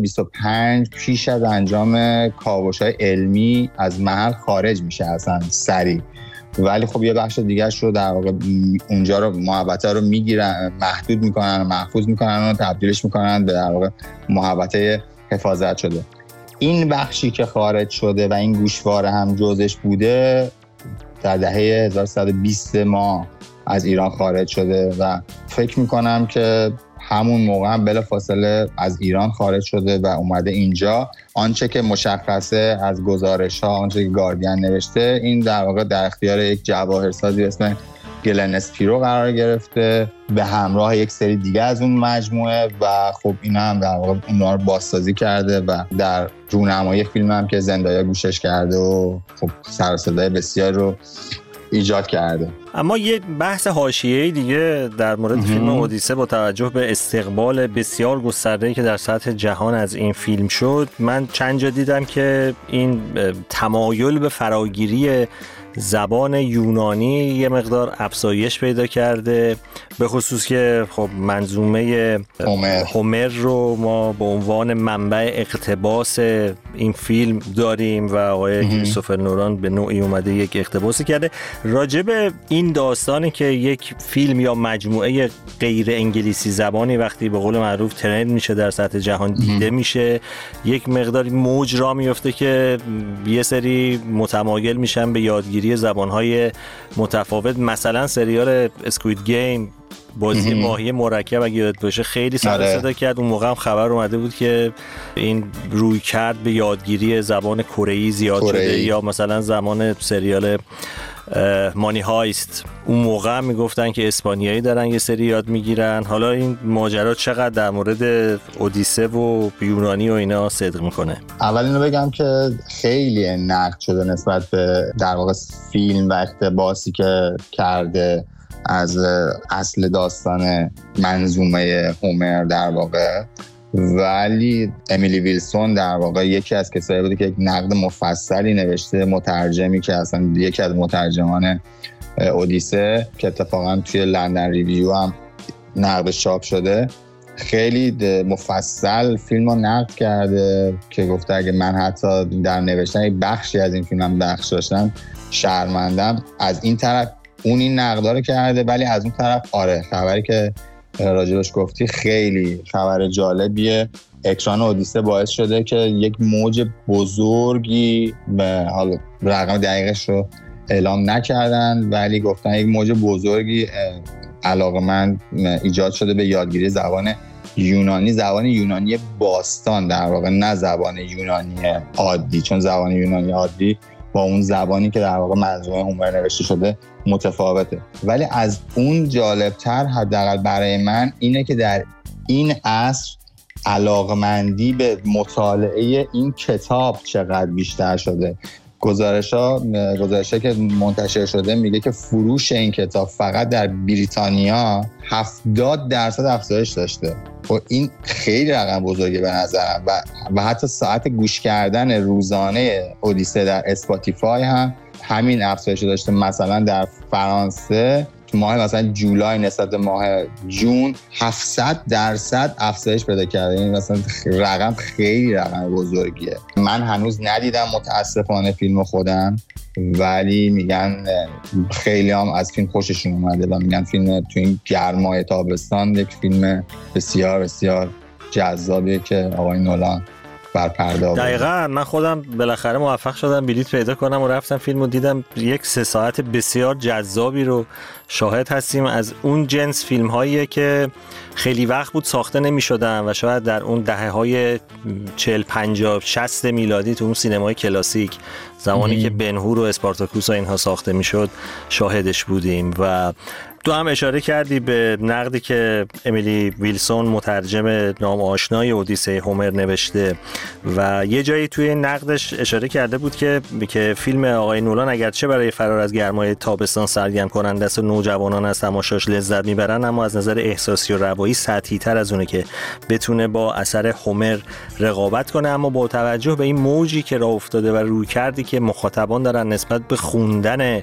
1325 پیش از انجام کاوش‌های علمی از محل خارج میشه اصلا سریع، ولی خب یه بخش دیگه‌اش رو در واقع اونجا رو محوطه رو میگیرن، محدود میکنن، محفوظ میکنن و تبدیلش میکنن به در واقع محوطه حفاظت شده. این بخشی که خارج شده و این گوشواره هم جزش بوده در دهه 1120 ما از ایران خارج شده و فکر میکنم که همون موقع هم بلافاصله از ایران خارج شده و اومده اینجا. آنچه که مشخصه از گزارش‌ها، آنچه که گاردین نوشته، این در واقع در اختیار یک جواهرسازی به اسم گلن اسپیرو قرار گرفته به همراه یک سری دیگه از اون مجموعه و خب اینا هم در واقع اونها رو بازسازی کرده و در رونمایی فیلم هم که زندایا گوشش کرده و خب سر و صدای بسیار رو ایجاد کرده. اما یه بحث حاشیه‌ای دیگه در مورد فیلم اودیسه با توجه به استقبال بسیار گسترده‌ای که در سطح جهان از این فیلم شد، من چند جا دیدم که این تمایل به فراگیری زبان یونانی یه مقدار افزایش پیدا کرده، به خصوص که خب منظومه هومر رو ما به عنوان منبع اقتباس این فیلم داریم و آقای کریستوفر نولان به نوعی اومده یک اقتباسی کرده. راجب این داستانی که یک فیلم یا مجموعه غیر انگلیسی زبانی وقتی به قول معروف ترند میشه در سطح جهان دیده میشه، یک مقداری موج را میفته که یه سری متمایل میشن به یادگیری زبانهای متفاوت. مثلا سریال اسکوید گیم، بازی ماهی مرکب اگه یادت باشه خیلی سر صدا کرد. اون موقع هم خبر اومده بود که این روی کرد به یادگیری زبان کره‌ای زیاد شده، یا مثلا زمان سریال مانی هایست اون موقع میگفتن که اسپانیایی دارن یه سری یاد میگیرن. حالا این ماجرا چقدر در مورد اودیسه و یونانی و اینا صدق میکنه؟ اول اینو بگم که خیلی نقد شده نسبت به در واقع فیلم و اقتباسی که کرده از اصل داستان منظومه هومر در واقع، ولی امیلی ویلسون در واقع یکی از کسایی بوده که یک نقد مفصلی نوشته، مترجمی که اصلا یکی از مترجمان اودیسه که اتفاقا توی لندن ریویو هم نقدش چاپ شده، خیلی مفصل فیلم رو نقد کرده که گفته اگه من حتی در نوشتن یک بخشی از این فیلم هم نقش داشتم شرمندم. از این طرف اون این نقدا رو کرده، ولی از اون طرف آره خبری که راجبش گفتی خیلی خبر جالبیه. اکران اودیسه باعث شده که یک موج بزرگی، به حالا رقم دقیقش رو اعلام نکردن ولی گفتن یک موج بزرگی علاقمند ایجاد شده به یادگیری زبان یونانی، زبان یونانی باستان در واقع، نه زبان یونانی عادی، چون زبان یونانی عادی با اون زبانی که در واقع منظومه هومر نوشته شده متفاوته. ولی از اون جالبتر حداقل برای من اینه که در این عصر علاقمندی به مطالعه این کتاب چقدر بیشتر شده. گزارش‌ها که منتشر شده میگه که فروش این کتاب فقط در بریتانیا 70% افزایش داشته و این خیلی رقم بزرگی به نظرم. و حتی ساعت گوش کردن روزانه اودیسه در اسپاتیفای هم همین افزایش داشته. مثلا در فرانسه تو ماه مثلا جولای نسبت ماه جون 700% افزایش پیدا کرده. این مثلا رقم خیلی رقم بزرگیه. من هنوز ندیدم متاسفانه فیلم خودم، ولی میگن خیلی هم از فیلم خوششون اومده و میگن فیلم تو این گرمای تابستان یک فیلم بسیار بسیار جذابیه که آقای نولان برپرده. دقیقاً من خودم بالاخره موفق شدم بلیط پیدا کنم و رفتم فیلمو دیدم. یک 3 ساعت بسیار جذابی رو شاهد هستیم. از اون جنس فیلم هاییه که خیلی وقت بود ساخته نمی شدن و شاید در اون دهه های 40 50 60 میلادی تو اون سینمای کلاسیک زمانی که بن‌هور و اسپارتاکوس و اینها ساخته می شد شاهدش بودیم. و تو هم اشاره کردی به نقدی که امیلی ویلسون مترجم نام آشنای اودیسه هومر نوشته و یه جایی توی نقدش اشاره کرده بود که فیلم آقای نولان اگرچه برای فرار از گرمای تابستان سرگرم کننده است و نوجوانان از تماشاش لذت میبرن، اما از نظر احساسی و روایی سطحی تر از اونه که بتونه با اثر هومر رقابت کنه. اما با توجه به این موجی که راه افتاده و روی کردی که مخاطبان دارن نسبت به خوندن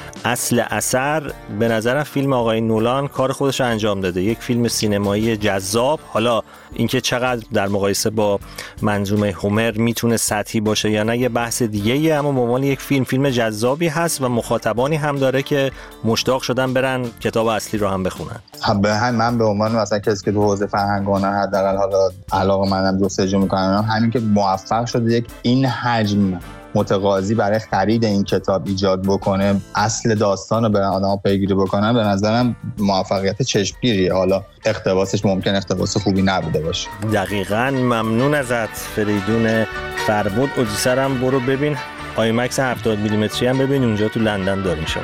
اصل اثر، به نظرم فیلم آقای نولان کار خودش انجام داده. یک فیلم سینمایی جذاب. حالا اینکه چقدر در مقایسه با منظومه هومر میتونه سطحی باشه یا نه یه بحث دیگه‌ایه، اما به عنوان یک فیلم جذابی هست و مخاطبانی هم داره که مشتاق شدن برن کتاب اصلی رو هم بخونن. من به عنوان مثلا کسی که تو حوزه فرهنگانه حداقل حالا علاقه‌مندم جستجو می‌کنم، همین که موفق شده یک این حجم متقاضی برای خرید این کتاب ایجاد بکنه، اصل داستان رو به آدم‌ها پیگیری بکنن، به نظرم موفقیت چشمگیریه. حالا اقتباسش ممکن اقتباس خوبی نبوده باشه. دقیقاً. ممنون ازت فریدون فربود. اودیسه هم برو ببین، آیمکس 70 میلیمتری هم ببین، اونجا تو لندن داریم شما.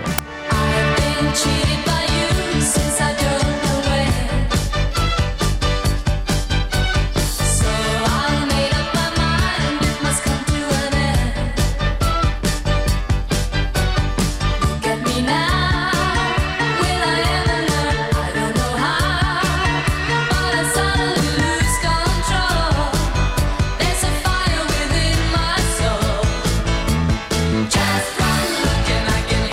Just one look and I can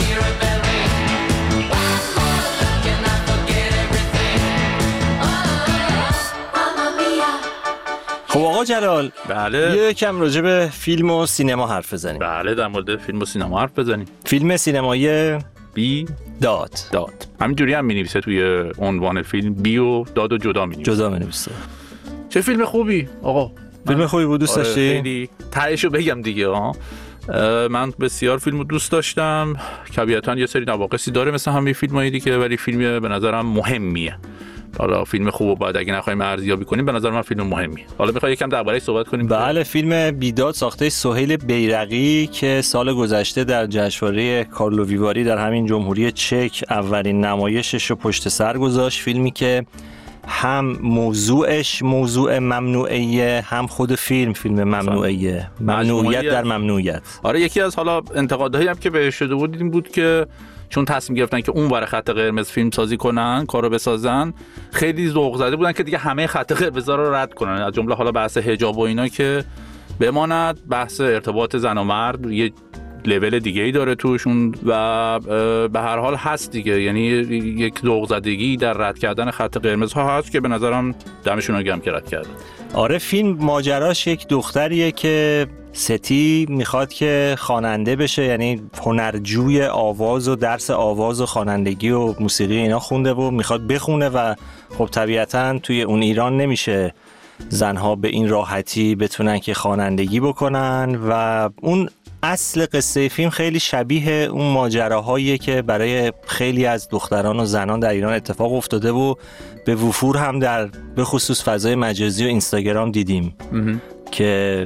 خب آقا جلال، بله، یه کم راجع به فیلم و سینما حرف بزنیم. بله، در مورد فیلم و سینما حرف بزنیم. فیلم سینمایی بی داد همینجوری هم می‌نویسه توی عنوان فیلم، بی و داد و جدا می‌نویسه. چه فیلم خوبی آقا، فیلم خوبی بود، دوست داشتی؟ خیلی تهیشو بگم دیگه من بسیار فیلمو دوست داشتم. طبیعتاً یه سری نواقصی داره مثل همه فیلمای دیگه، ولی فیلم به نظرم مهمیه. حالا فیلم خوبو بعد اگه نخوایم ارزیابی کنیم، به نظر من فیلم مهمیه. حالا میخوای یکم درباره‌اش صحبت کنیم؟ بله، فیلم بیداد ساخته سهیل بیرقی که سال گذشته در جشنواره کارلو ویواری در همین جمهوری چک اولین نمایشش رو پشت سر گذاشت. فیلمی که هم موضوعش موضوع ممنوعیه، هم خود فیلم ممنوعیه، ممنوعیت در ممنوعیت. آره، یکی از حالا انتقادهایی هم که بهش شده بود این بود که چون تصمیم گرفتن که اون ور خط قرمز فیلم سازی کنن، کارو بسازن، خیلی ذوق زده بودن که دیگه همه خط قرمزا رو رد کنن، از جمله حالا بحث حجاب و اینا که بماند، بحث ارتباط زن و مرد یه لول دیگه‌ای داره توشون و به هر حال هست دیگه، یعنی یک ذوق زدگی در رد کردن خط قرمزها هست که به نظرم دمشون رو گرم که رد کردن. آره، فیلم ماجراش یک دختریه که ستی میخواد که خواننده بشه، یعنی هنرجوی آواز و درس آواز و خوانندگی و موسیقی اینا خونده و میخواد بخونه و خب طبیعتاً توی اون ایران نمیشه زنها به این راحتی بتونن که خوانندگی بکنن و اون اصل قصه فیلم خیلی شبیه اون ماجراهاییه که برای خیلی از دختران و زنان در ایران اتفاق افتاده و به وفور هم در به خصوص فضای مجازی و اینستاگرام دیدیم که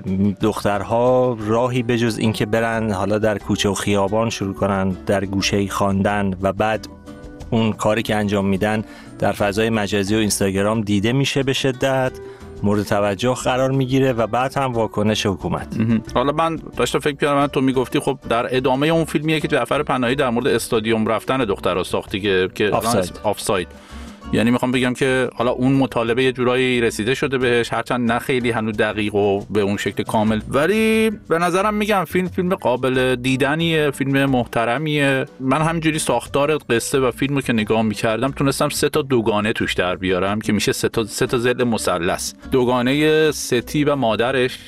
دخترها راهی بجز این که برن حالا در کوچه و خیابان شروع کنن در گوشه‌ای خواندن و بعد اون کاری که انجام میدن در فضای مجازی و اینستاگرام دیده میشه، به شدت مورد توجه قرار میگیره و بعد هم واکنش حکومت. حالا من داشتم فکر می‌کردم تو میگفتی خب در ادامه اون فیلمیه که جعفر پناهی در مورد استادیوم رفتن دخترها ساختی که آفساید. یعنی میخوام بگم که حالا اون مطالبه یه جورایی رسیده شده بهش، هرچند نه خیلی هنوز دقیق و به اون شکل کامل، ولی به نظرم میگم فیلم قابل دیدنیه، فیلم محترمیه. من همینجوری ساختار قصه و فیلمو که نگاه میکردم تونستم 3 تا دوگانه توش در بیارم که میشه 3 تا ضلع مثلث. دوگانه ستی و مادرش،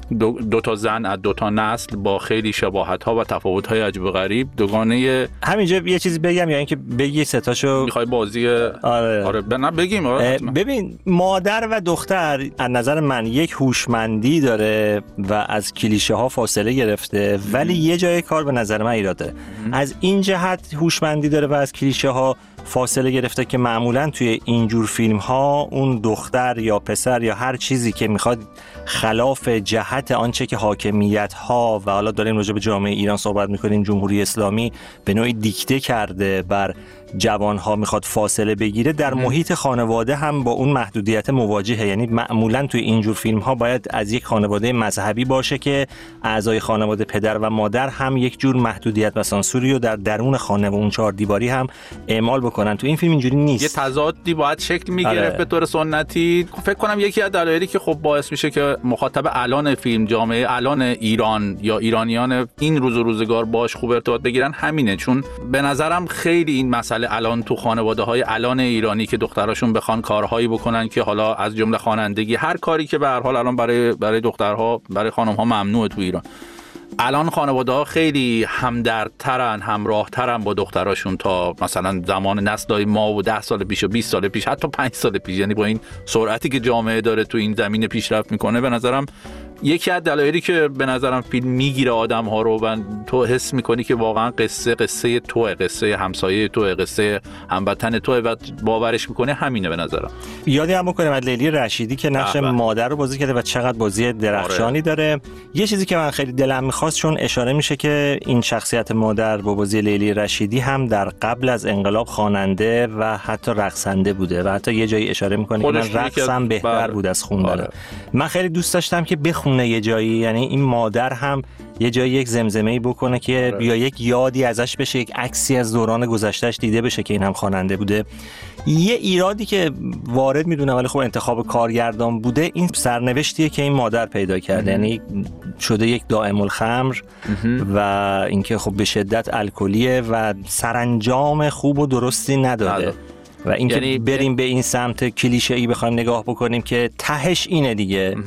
دو تا زن از 2 تا نسل با خیلی شباهت‌ها و تفاوت‌های عجیب و غریب. دوگانه همینجا یه چیزی بگم یا اینکه بگی 3 تاشو می‌خوای بازی؟ آره بگیم. ببین، مادر و دختر از نظر من یک هوشمندی داره و از کلیشه‌ها فاصله گرفته، ولی یه جای کار به نظر من ایراد داره. از این جهت هوشمندی داره و از کلیشه‌ها فاصله گرفته که معمولاً توی اینجور فیلم‌ها اون دختر یا پسر یا هر چیزی که میخواد خلاف جهت آنچه که حاکمیت‌ها و حالا داریم راجع به جامعه ایران صحبت می‌کنیم، جمهوری اسلامی به نوعی دیکته کرده بر جوانها میخواد فاصله بگیره، در محیط خانواده هم با اون محدودیت مواجهه. یعنی معمولاً توی اینجور فیلم‌ها باید از یک خانواده مذهبی باشه که اعضای خانواده پدر و مادر هم یک جور محدودیت و سانسوری رو در درون خانه و اون 4 دیواری هم اعمال بکنن. تو این فیلم اینجوری نیست. یه تضادی باید شکل میگرفت به طور سنتی. فکر کنم یکی از دلایلی که خب باعث میشه که مخاطب الان فیلم، جامعه الان ایران یا ایرانیان این روز و روزگار باش خوب ارتباط بگیرن همینه، چون به نظرم خیلی این مسئله الان تو خانواده‌های الان ایرانی که دختراشون بخوان کارهایی بکنن که حالا از جمله خوانندگی، هر کاری که به هر حال الان برای دخترها، برای خانم‌ها ممنوعه تو ایران، الان خانواده‌ها خیلی همدردترن، همراهترن با دختراشون تا مثلا زمان نسل‌های ما و 10 سال پیش و 20 سال پیش، حتی 5 سال پیش. یعنی با این سرعتی که جامعه داره تو این زمینه پیشرفت میکنه، به نظرم یکی از دلایلی که به نظرم فیلم میگیره آدم‌ها رو و تو حس میکنی که واقعا قصه توئه، قصه همسایه توئه، قصه هموطن توئه و باورش میکنه، همینه به نظرم. یادی هم بکنیم از لیلی رشیدی که نقش مادر رو بازی کرده و چقدر بازی درخشانی داره. یه چیزی که من خیلی دلم میخواست، چون اشاره میشه که این شخصیت مادر با بازی لیلی رشیدی هم در قبل از انقلاب خواننده و حتی رقصنده بوده و حتی یه جایی اشاره میکنه که من رقصم بهتر بود از خوندن. من خیلی دوست داشتم که بخونه یه جایی، یعنی این مادر هم یه جایی یک زمزمه‌ای بکنه که یا یک یادی ازش بشه، یک عکسی از دوران گذشتهش دیده بشه که این هم خواننده بوده. یه ایرادی که وارد میدونم ولی خب انتخاب کارگردان بوده، این سرنوشتیه که این مادر پیدا کرده، یعنی شده یک دائم الخمر و اینکه خب به شدت الکلیه و سرانجام خوب و درستی نداره و اینکه بریم به این سمت کلیشه‌ای بخوایم نگاه بکنیم که تهش اینه دیگه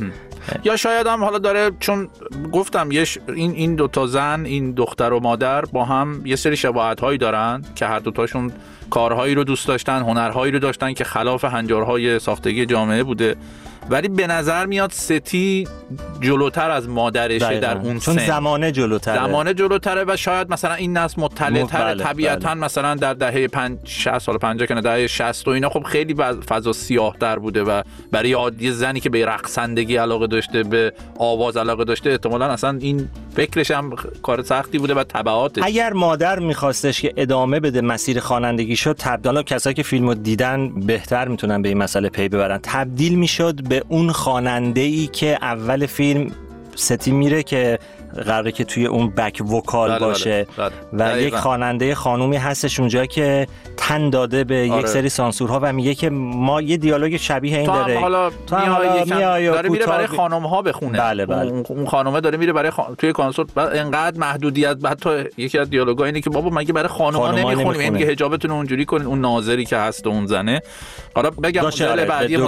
یا شاید هم حالا داره، چون گفتم این دو تا زن، این دختر و مادر با هم یه سری شباهت‌هایی دارن که هر دو تاشون کارهایی رو دوست داشتن، هنرهایی رو داشتن که خلاف هنجارهای ساختگی جامعه بوده، ولی به نظر میاد ستی جلوتر از مادرشه در اون چون سن. زمانه جلوتره و شاید مثلا این نسل مطلع‌تره طبیعتاً. مثلا در دهه 60 سال 50 که دهه 60 و اینا خب خیلی فضا سیاه‌تر بوده و برای عادی زنی که به رقصندگی علاقه داشته، به آواز علاقه داشته، احتمالاً اصلا این فکرش هم کار سختی بوده و تبعاتش. اگر مادر می‌خواستش که ادامه بده مسیر خوانندگیشو، تبدیل کسایی که فیلمو دیدن بهتر میتونن به این مسئله پی ببرن، تبدیل میشد به اون خواننده‌ای که اول فیلم ستی میره که قراره که توی اون بک وکال باشه و یک خواننده خانومی هستش اونجا که تن داده به یک سری سانسورها و میگه که ما یه دیالوگ شبیه این داره. تو هم حالا داره میره برای خانم‌ها بخونه. اون خانومه داره میره برای توی کنسرت، بعد انقدر محدودیت، حتی یکی از دیالوگا اینه که بابا مگه برای خانم‌ها نمیخونیم، این میگه حجابتون اونجوری کنین. اون ناظری که هست و اون زنه، حالا بگم زل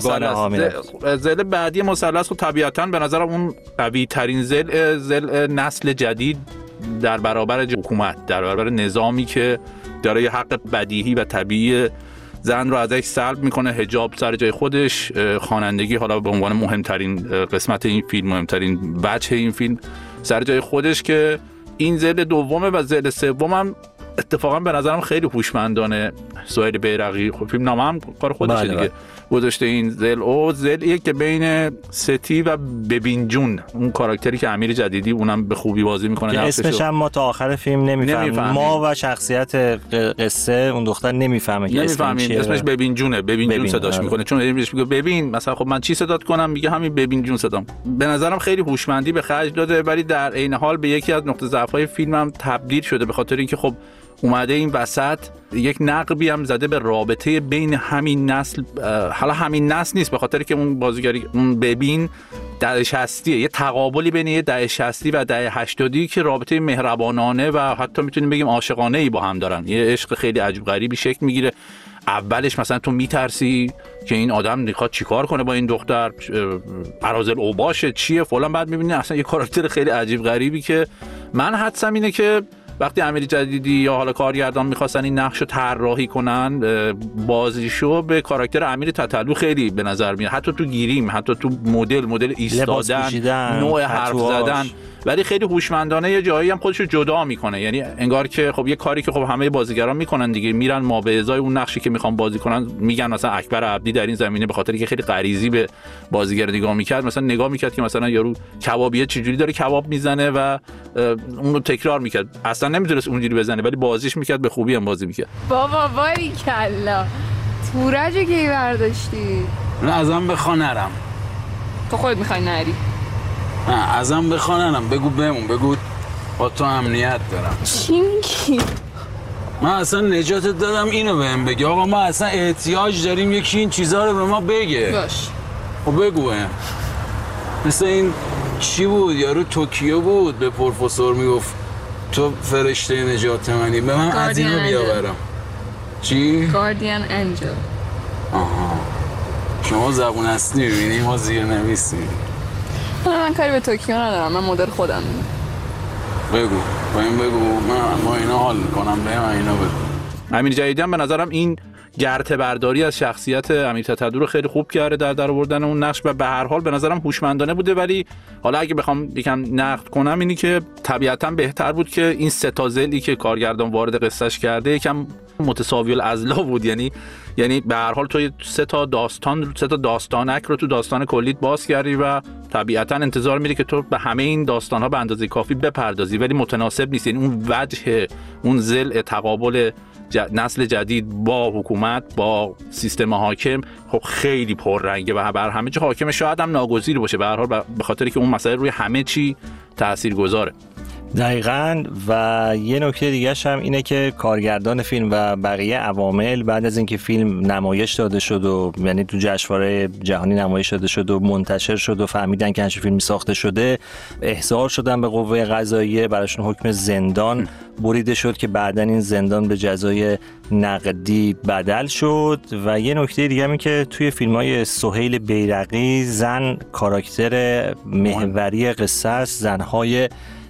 بعدی مثلث خب طبیعتاً به نظرم اون قوی ترین زل نسل جدید در برابر حکومت، در برابر نظامی که داره یه حق بدیهی و طبیعی زن رو ازش سلب میکنه. حجاب سر جای خودش، خوانندگی حالا به عنوان مهمترین قسمت این فیلم، مهمترین بچه این فیلم سر جای خودش، که این زل دومه. و زل سومم اتفاقا به نظرم خیلی هوشمندانه سهیل بیرقی، خب فیلم نامه هم کار خودشه دیگه، گذاشته این زلیه که بین ستی و ببین جون، اون کاراکتری که امیر جدیدی اونم به خوبی بازی میکنه، که اسمش هم ما تا آخر فیلم نمیفهمیم. ما و شخصیت قصه اون دختر نمیفهمه که اسمش ببین جونه، ببین جون صداش میکنه، چون اسمش میگه ببین، مثلا خب من چی صدات کنم، میگه همین ببین جون صدام. به نظرم خیلی هوشمندی به خرج داده، ولی در عین حال به یکی از نقطه ضعف‌های فیلمم تبدیل شده، به خاطر اینکه خب اومده این وسط یک نقبی هم زده به رابطه بین همین نسل. حالا همین نسل نیست، به خاطر که اون بازیگری اون ببین دهه 60 یه تقابلی بین یه دهه 60 و دهه 80 که رابطه مهربانانه و حتی میتونیم بگیم عاشقانه ای با هم دارن. یه عشق خیلی عجیب غریبی شکل میگیره. اولش مثلا تو میترسی که این آدم میخواد چیکار کنه با این دختر، اراذل اوباشه چیه فلان، بعد میبینی اصلا یه کاراکتر خیلی عجیب غریبی که من حدسم اینه که وقتی امیر جدیدی یا حالا کارگردان میخواستن این نقشو طراحی کنن، بازیشو به کاراکتر امیر تتلو خیلی به نظر میاد، حتی تو گیریم، حتی تو مدل ایستادن، نوع حرف زدن، ولی خیلی هوشمندانه یه جایی هم خودشو جدا میکنه. یعنی انگار که خب یه کاری که خب همه بازیگران میکنن دیگه، میرن ما به ازای اون نقشی که میخوان بازی کنن میگن مثلا اکبر عبدی در این زمینه به خاطر اینکه خیلی غریزی به بازیگر نگاه میکرد، مثلا نگاه میکرد که مثلا یارو کبابیه چجوری داره کباب میزنه و اون رو تکرار میکرد، اصلا نمیدونست اونجوری بزنه ولی بازیش میکرد، به خوبی هم بازی میکرد. بابا باریکلا تورجو کی برداشتی؟ نه ازم بخوا نرم. تو خودت میخوای نری؟ نه ازم بخوا نرم، بگو بهمون، بگو با تو امنیت دارم. چی میگی؟ من اصلا نجاتت دادم اینو بهم بگی. آقا ما اصلا احتیاج داریم یکی این چیزا رو به ما بگه. باش خب بگو بهم. مثل این چی بود یارو توکیو بود به پروفسور میگفت تو فرشته نجات منی، به من از اینو بیاورم. چی؟ گاردین انجل. آها شما زبون اصلی میبینی، ما زیر نویسیم. من کاری به توکیو ندارم، من مدل خودم. بگو با این بگو، ما اینا حال میکنم، به من اینا بگو. امیر جدیدی هم به نظرم این گرته برداری از شخصیت امیر تتلو رو خیلی خوب کرده در آوردن اون نقش و به هر حال به نظرم هوشمندانه بوده. ولی حالا اگه بخوام یکم نقد کنم اینی که طبیعتاً بهتر بود که این سه تا زلی که کارگردان وارد قصهش کرده یکم متساوی الاضلاع بود. یعنی به هر حال تو سه تا داستانک رو تو داستان کلیت باز کردی و طبیعتاً انتظار میری که تو به همه این داستان‌ها به اندازه کافی بپردازی، ولی متناسب نیست. یعنی اون وجه، اون ضلع تقابل نسل جدید با حکومت، با سیستم حاکم خب خیلی پررنگه و بر همه چی حاکم، شاید هم ناگزیر باشه به هر حال، به خاطر که اون مسئله روی همه چی تاثیرگذاره. دقیقاً. و یه نکته دیگه هم اینه که کارگردان فیلم و بقیه عوامل بعد از اینکه فیلم نمایش داده شد و یعنی تو جشنواره جهانی نمایش داده شد و منتشر شد و فهمیدن که همچین فیلمی ساخته شده، احضار شدن به قوه قضاییه، براشون حکم زندان بریده شد که بعداً این زندان به جزای نقدی بدل شد. و یه نکته دیگه هم این که توی فیلم‌های سهیل بیرقی زن کاراکتر محوری قصه است، زن‌های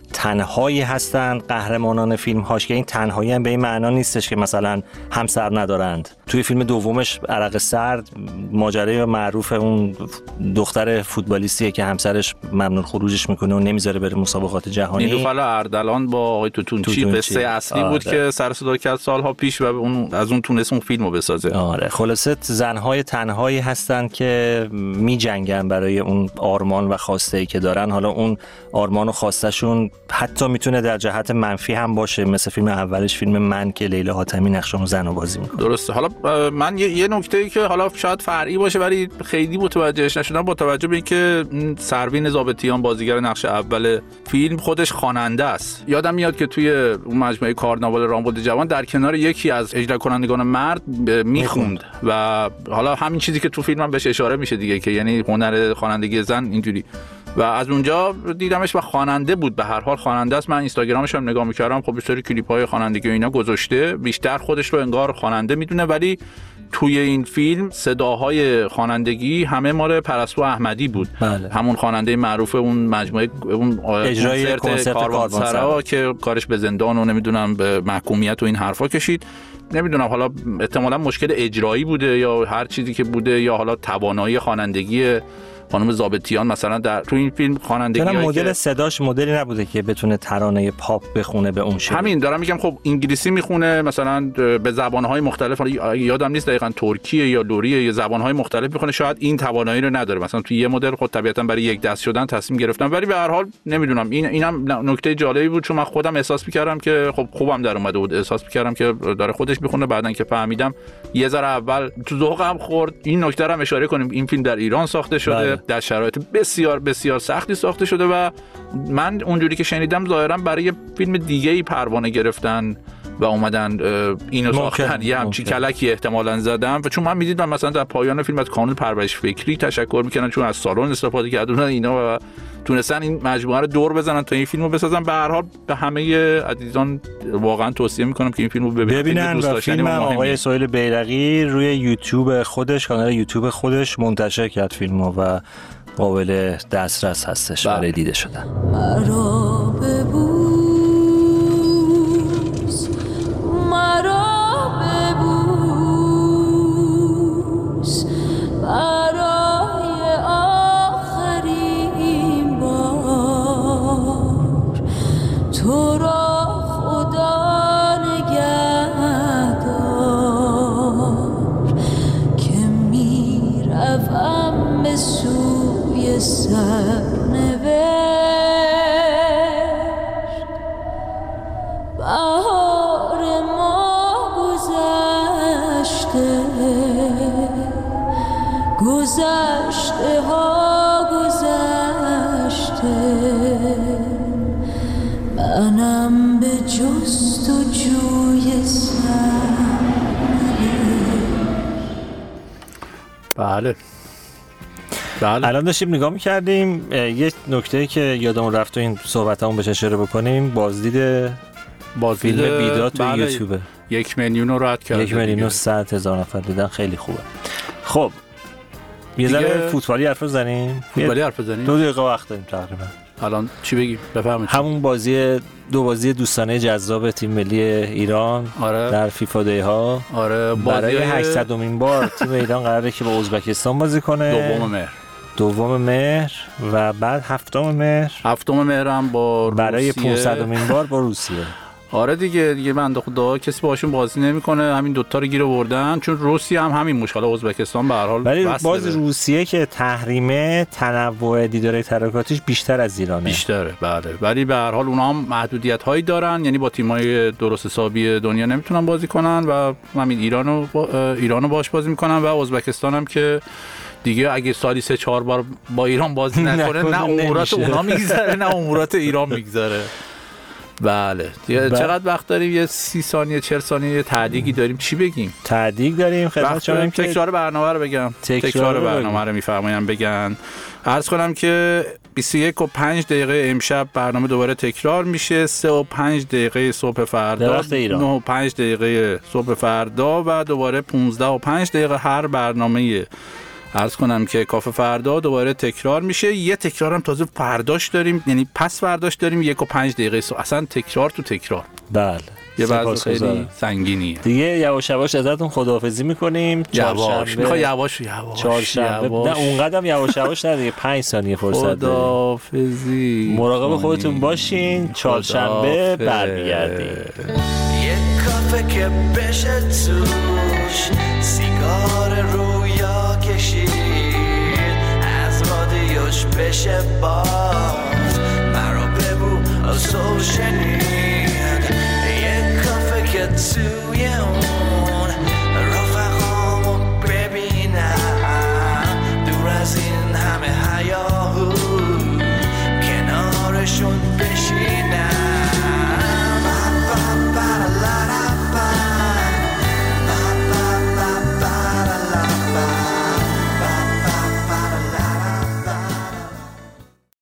تنهایی هستن قهرمانان فیلم هاش، که این تنهایی هم به این معنا نیستش که مثلا همسر ندارند. توی فیلم دومش عرق سرد ماجرای معروف اون دختر فوتبالیستیه که همسرش ممنوع خروجش میکنه و نمیذاره بره مسابقات جهانی. نیلوفر اردلان با آقای توتونچی قصه اصلی بود که سر صدا کرد سالها پیش و اون از اون تونست اون فیلمو بسازه. آره خلاصه زنهای تنهایی هستن که میجنگن برای اون آرمان و خواسته‌ای که دارن. حالا اون آرمان و خواسته‌شون حتی میتونه در جهت منفی هم باشه، مثل فیلم اولش فیلم من که لیلا حاتمی نقش اون زنو بازی میکنه. درسته. حالا من یه نکته‌ای که حالا شاید فرعی باشه ولی خیلی متوجهش نشدم، با توجه به اینکه سروین ضابطیان بازیگر نقش اول فیلم خودش خواننده است. یادم میاد که توی اون مجموعه کارناوال رامبد جوان در کنار یکی از اجرا کنندگان مرد میخوند و حالا همین چیزی که تو فیلم هم بهش اشاره میشه دیگه، که یعنی هنر خوانندگی زن اینجوری. و از اونجا دیدمش و خواننده بود، به هر حال خواننده است. من اینستاگرامش هم نگاه می‌کردم، خب بسیاری کلیپ‌های خوانندگی و اینا گذاشته، بیشتر خودش رو انگار خواننده میدونه، ولی توی این فیلم صداهای خوانندگی همه مال پرستو احمدی بود. بله. همون خواننده معروف اون مجموعه اون اجرای کنسرت کاروانسرا که کارش به زندان و نمیدونم به محکومیت و این حرفا کشید. نمیدونم حالا احتمالاً مشکل اجرایی بوده یا هر چیزی که بوده، یا حالا توانایی خوانندگی خانم ضابطیان مثلا در تو این فیلم خوانندگی مدل صداش مدلی نبوده که بتونه ترانه پاپ بخونه به اون شکل. همین دارم میگم، خب انگلیسی میخونه مثلا به زبانهای مختلف، یادم نیست دقیقاً ترکیه یا لوریه یا زبانهای مختلف میخونه، شاید این توانایی رو نداره. مثلا تو یه مدل خود طبیعتاً برای یک دست شدن تصمیم گرفتن، ولی به هر حال نمیدونم اینم نکته جالبی بود، چون من خودم احساس میکردم که خب خوبم در اومده بود، احساس میکردم که داره خودش میخونه. بعدن که فهمیدم یه ذره اول تو ذوقم خورد. این نکته رو هم اشاره کنیم، این فیلم در ایران ساخته شده، در شرایط بسیار بسیار سختی ساخته شده و من اونجوری که شنیدم ظاهرا برای فیلم دیگه‌ای پروانه گرفتن و اومدن اینو ساختن، یه همچین کلکی احتمالاً زدم. و چون من میدیدم مثلا در پایان فیلم از کانون پرورش فکری تشکر میکنن چون از سالن استفاده کردن اینا و تونستن این مجموعه رو دور بزنن تا این فیلمو بسازن. به هر حال به همه عزیزان واقعا توصیه میکنم که این فیلمو ببینن. و فیلم آقای سهیل بیرقی روی یوتیوب خودش، کانال یوتیوب خودش منتشر کرد فیلمو و قابل دسترس هستش برای دیده شدن. مرا ببوس، مرا ببوس، برای آخرین بار تو را خدا نگهدار که میروم به سوی سرنوشت. بهار ما گذشته، گذشته ها گذشته، منم به جستجوی بله. الان داشتیم نگاه می‌کردیم، یه نکته‌ای که یادمون رفت و این صحبتامون بهش اشاره بکنیم، بازدید فیلم بیداد تو یوتیوب 1 میلیون رو رد کرد. 1,100,000 نفر دیدن، خیلی خوبه. خب یه ذره فوتبالی حرف بزنیم. دو دقیقه وقت داریم تقریبا. الان چی بگیم؟ بفرمایید. همون دو بازی دوستانه جذاب تیم ملی ایران در فیفا دی ها. برای 800مین بار تیم ایران قراره که با ازبکستان بازی کنه. دوم مهر و بعد هفتم مهر هم با برای 500مین بار با روسیه. آره دیگه بنده خدا کسی باشون بازی نمیکنه، همین دوتا رو گیر آوردن، چون روسیه هم همین مشکل، ازبکستان به هر حال. ولی باز روسیه که تحریمه، تنوع دیدار ترکاتیش بیشتر از ایرانه. بیشتره بله، ولی به هر حال اونها هم محدودیت هایی دارن، یعنی با تیمای درست حسابی دنیا نمیتونن بازی کنن و همین ایرانو باش بازی میکنن. و ازبکستان هم که دیگه اگه سالی 3-4 بار با ایران بازی نکنه نه امورات اونا میگذره نه امورات ایران میگذره. بله دیگه چقدر وقت داریم؟ یه 30 ثانیه 40 ثانیه تعدیگی داریم. چی بگیم؟ تعدیق داریم خدمت شما که تکرار برنامه رو بگم. تکرار برنامه رو میفرمایند بگن. عرض کنم که 21 و 5 دقیقه امشب برنامه دوباره تکرار میشه. 3 و 5 دقیقه صبح فردا، 9 و 5 دقیقه صبح فردا و دوباره 15 و 5 دقیقه هر برنامه عرض کنم که کافه فردا دوباره تکرار میشه. یه تکرار هم تازه فرداش داریم، یعنی پس فرداش داریم 1 و 5 دقیقه اصلا تکرار تو تکرار. بله یه وضع خیلی سنگینیه دیگه. یواش یواش ازتون خداحافظی میکنیم. یواش میخوای یواش چهارشنبه نه اونقدرم یواش یواش نه دیگه 5 ثانیه فرصت داریم. خداحافظی مراقب خودتون باشین. چهارشنبه برمیگردیم. یه کافه که بشه توش سیگار رویا کشید، از رادیوش بشه باز مرا ببو از صبح شنید. یه کافه که توی اون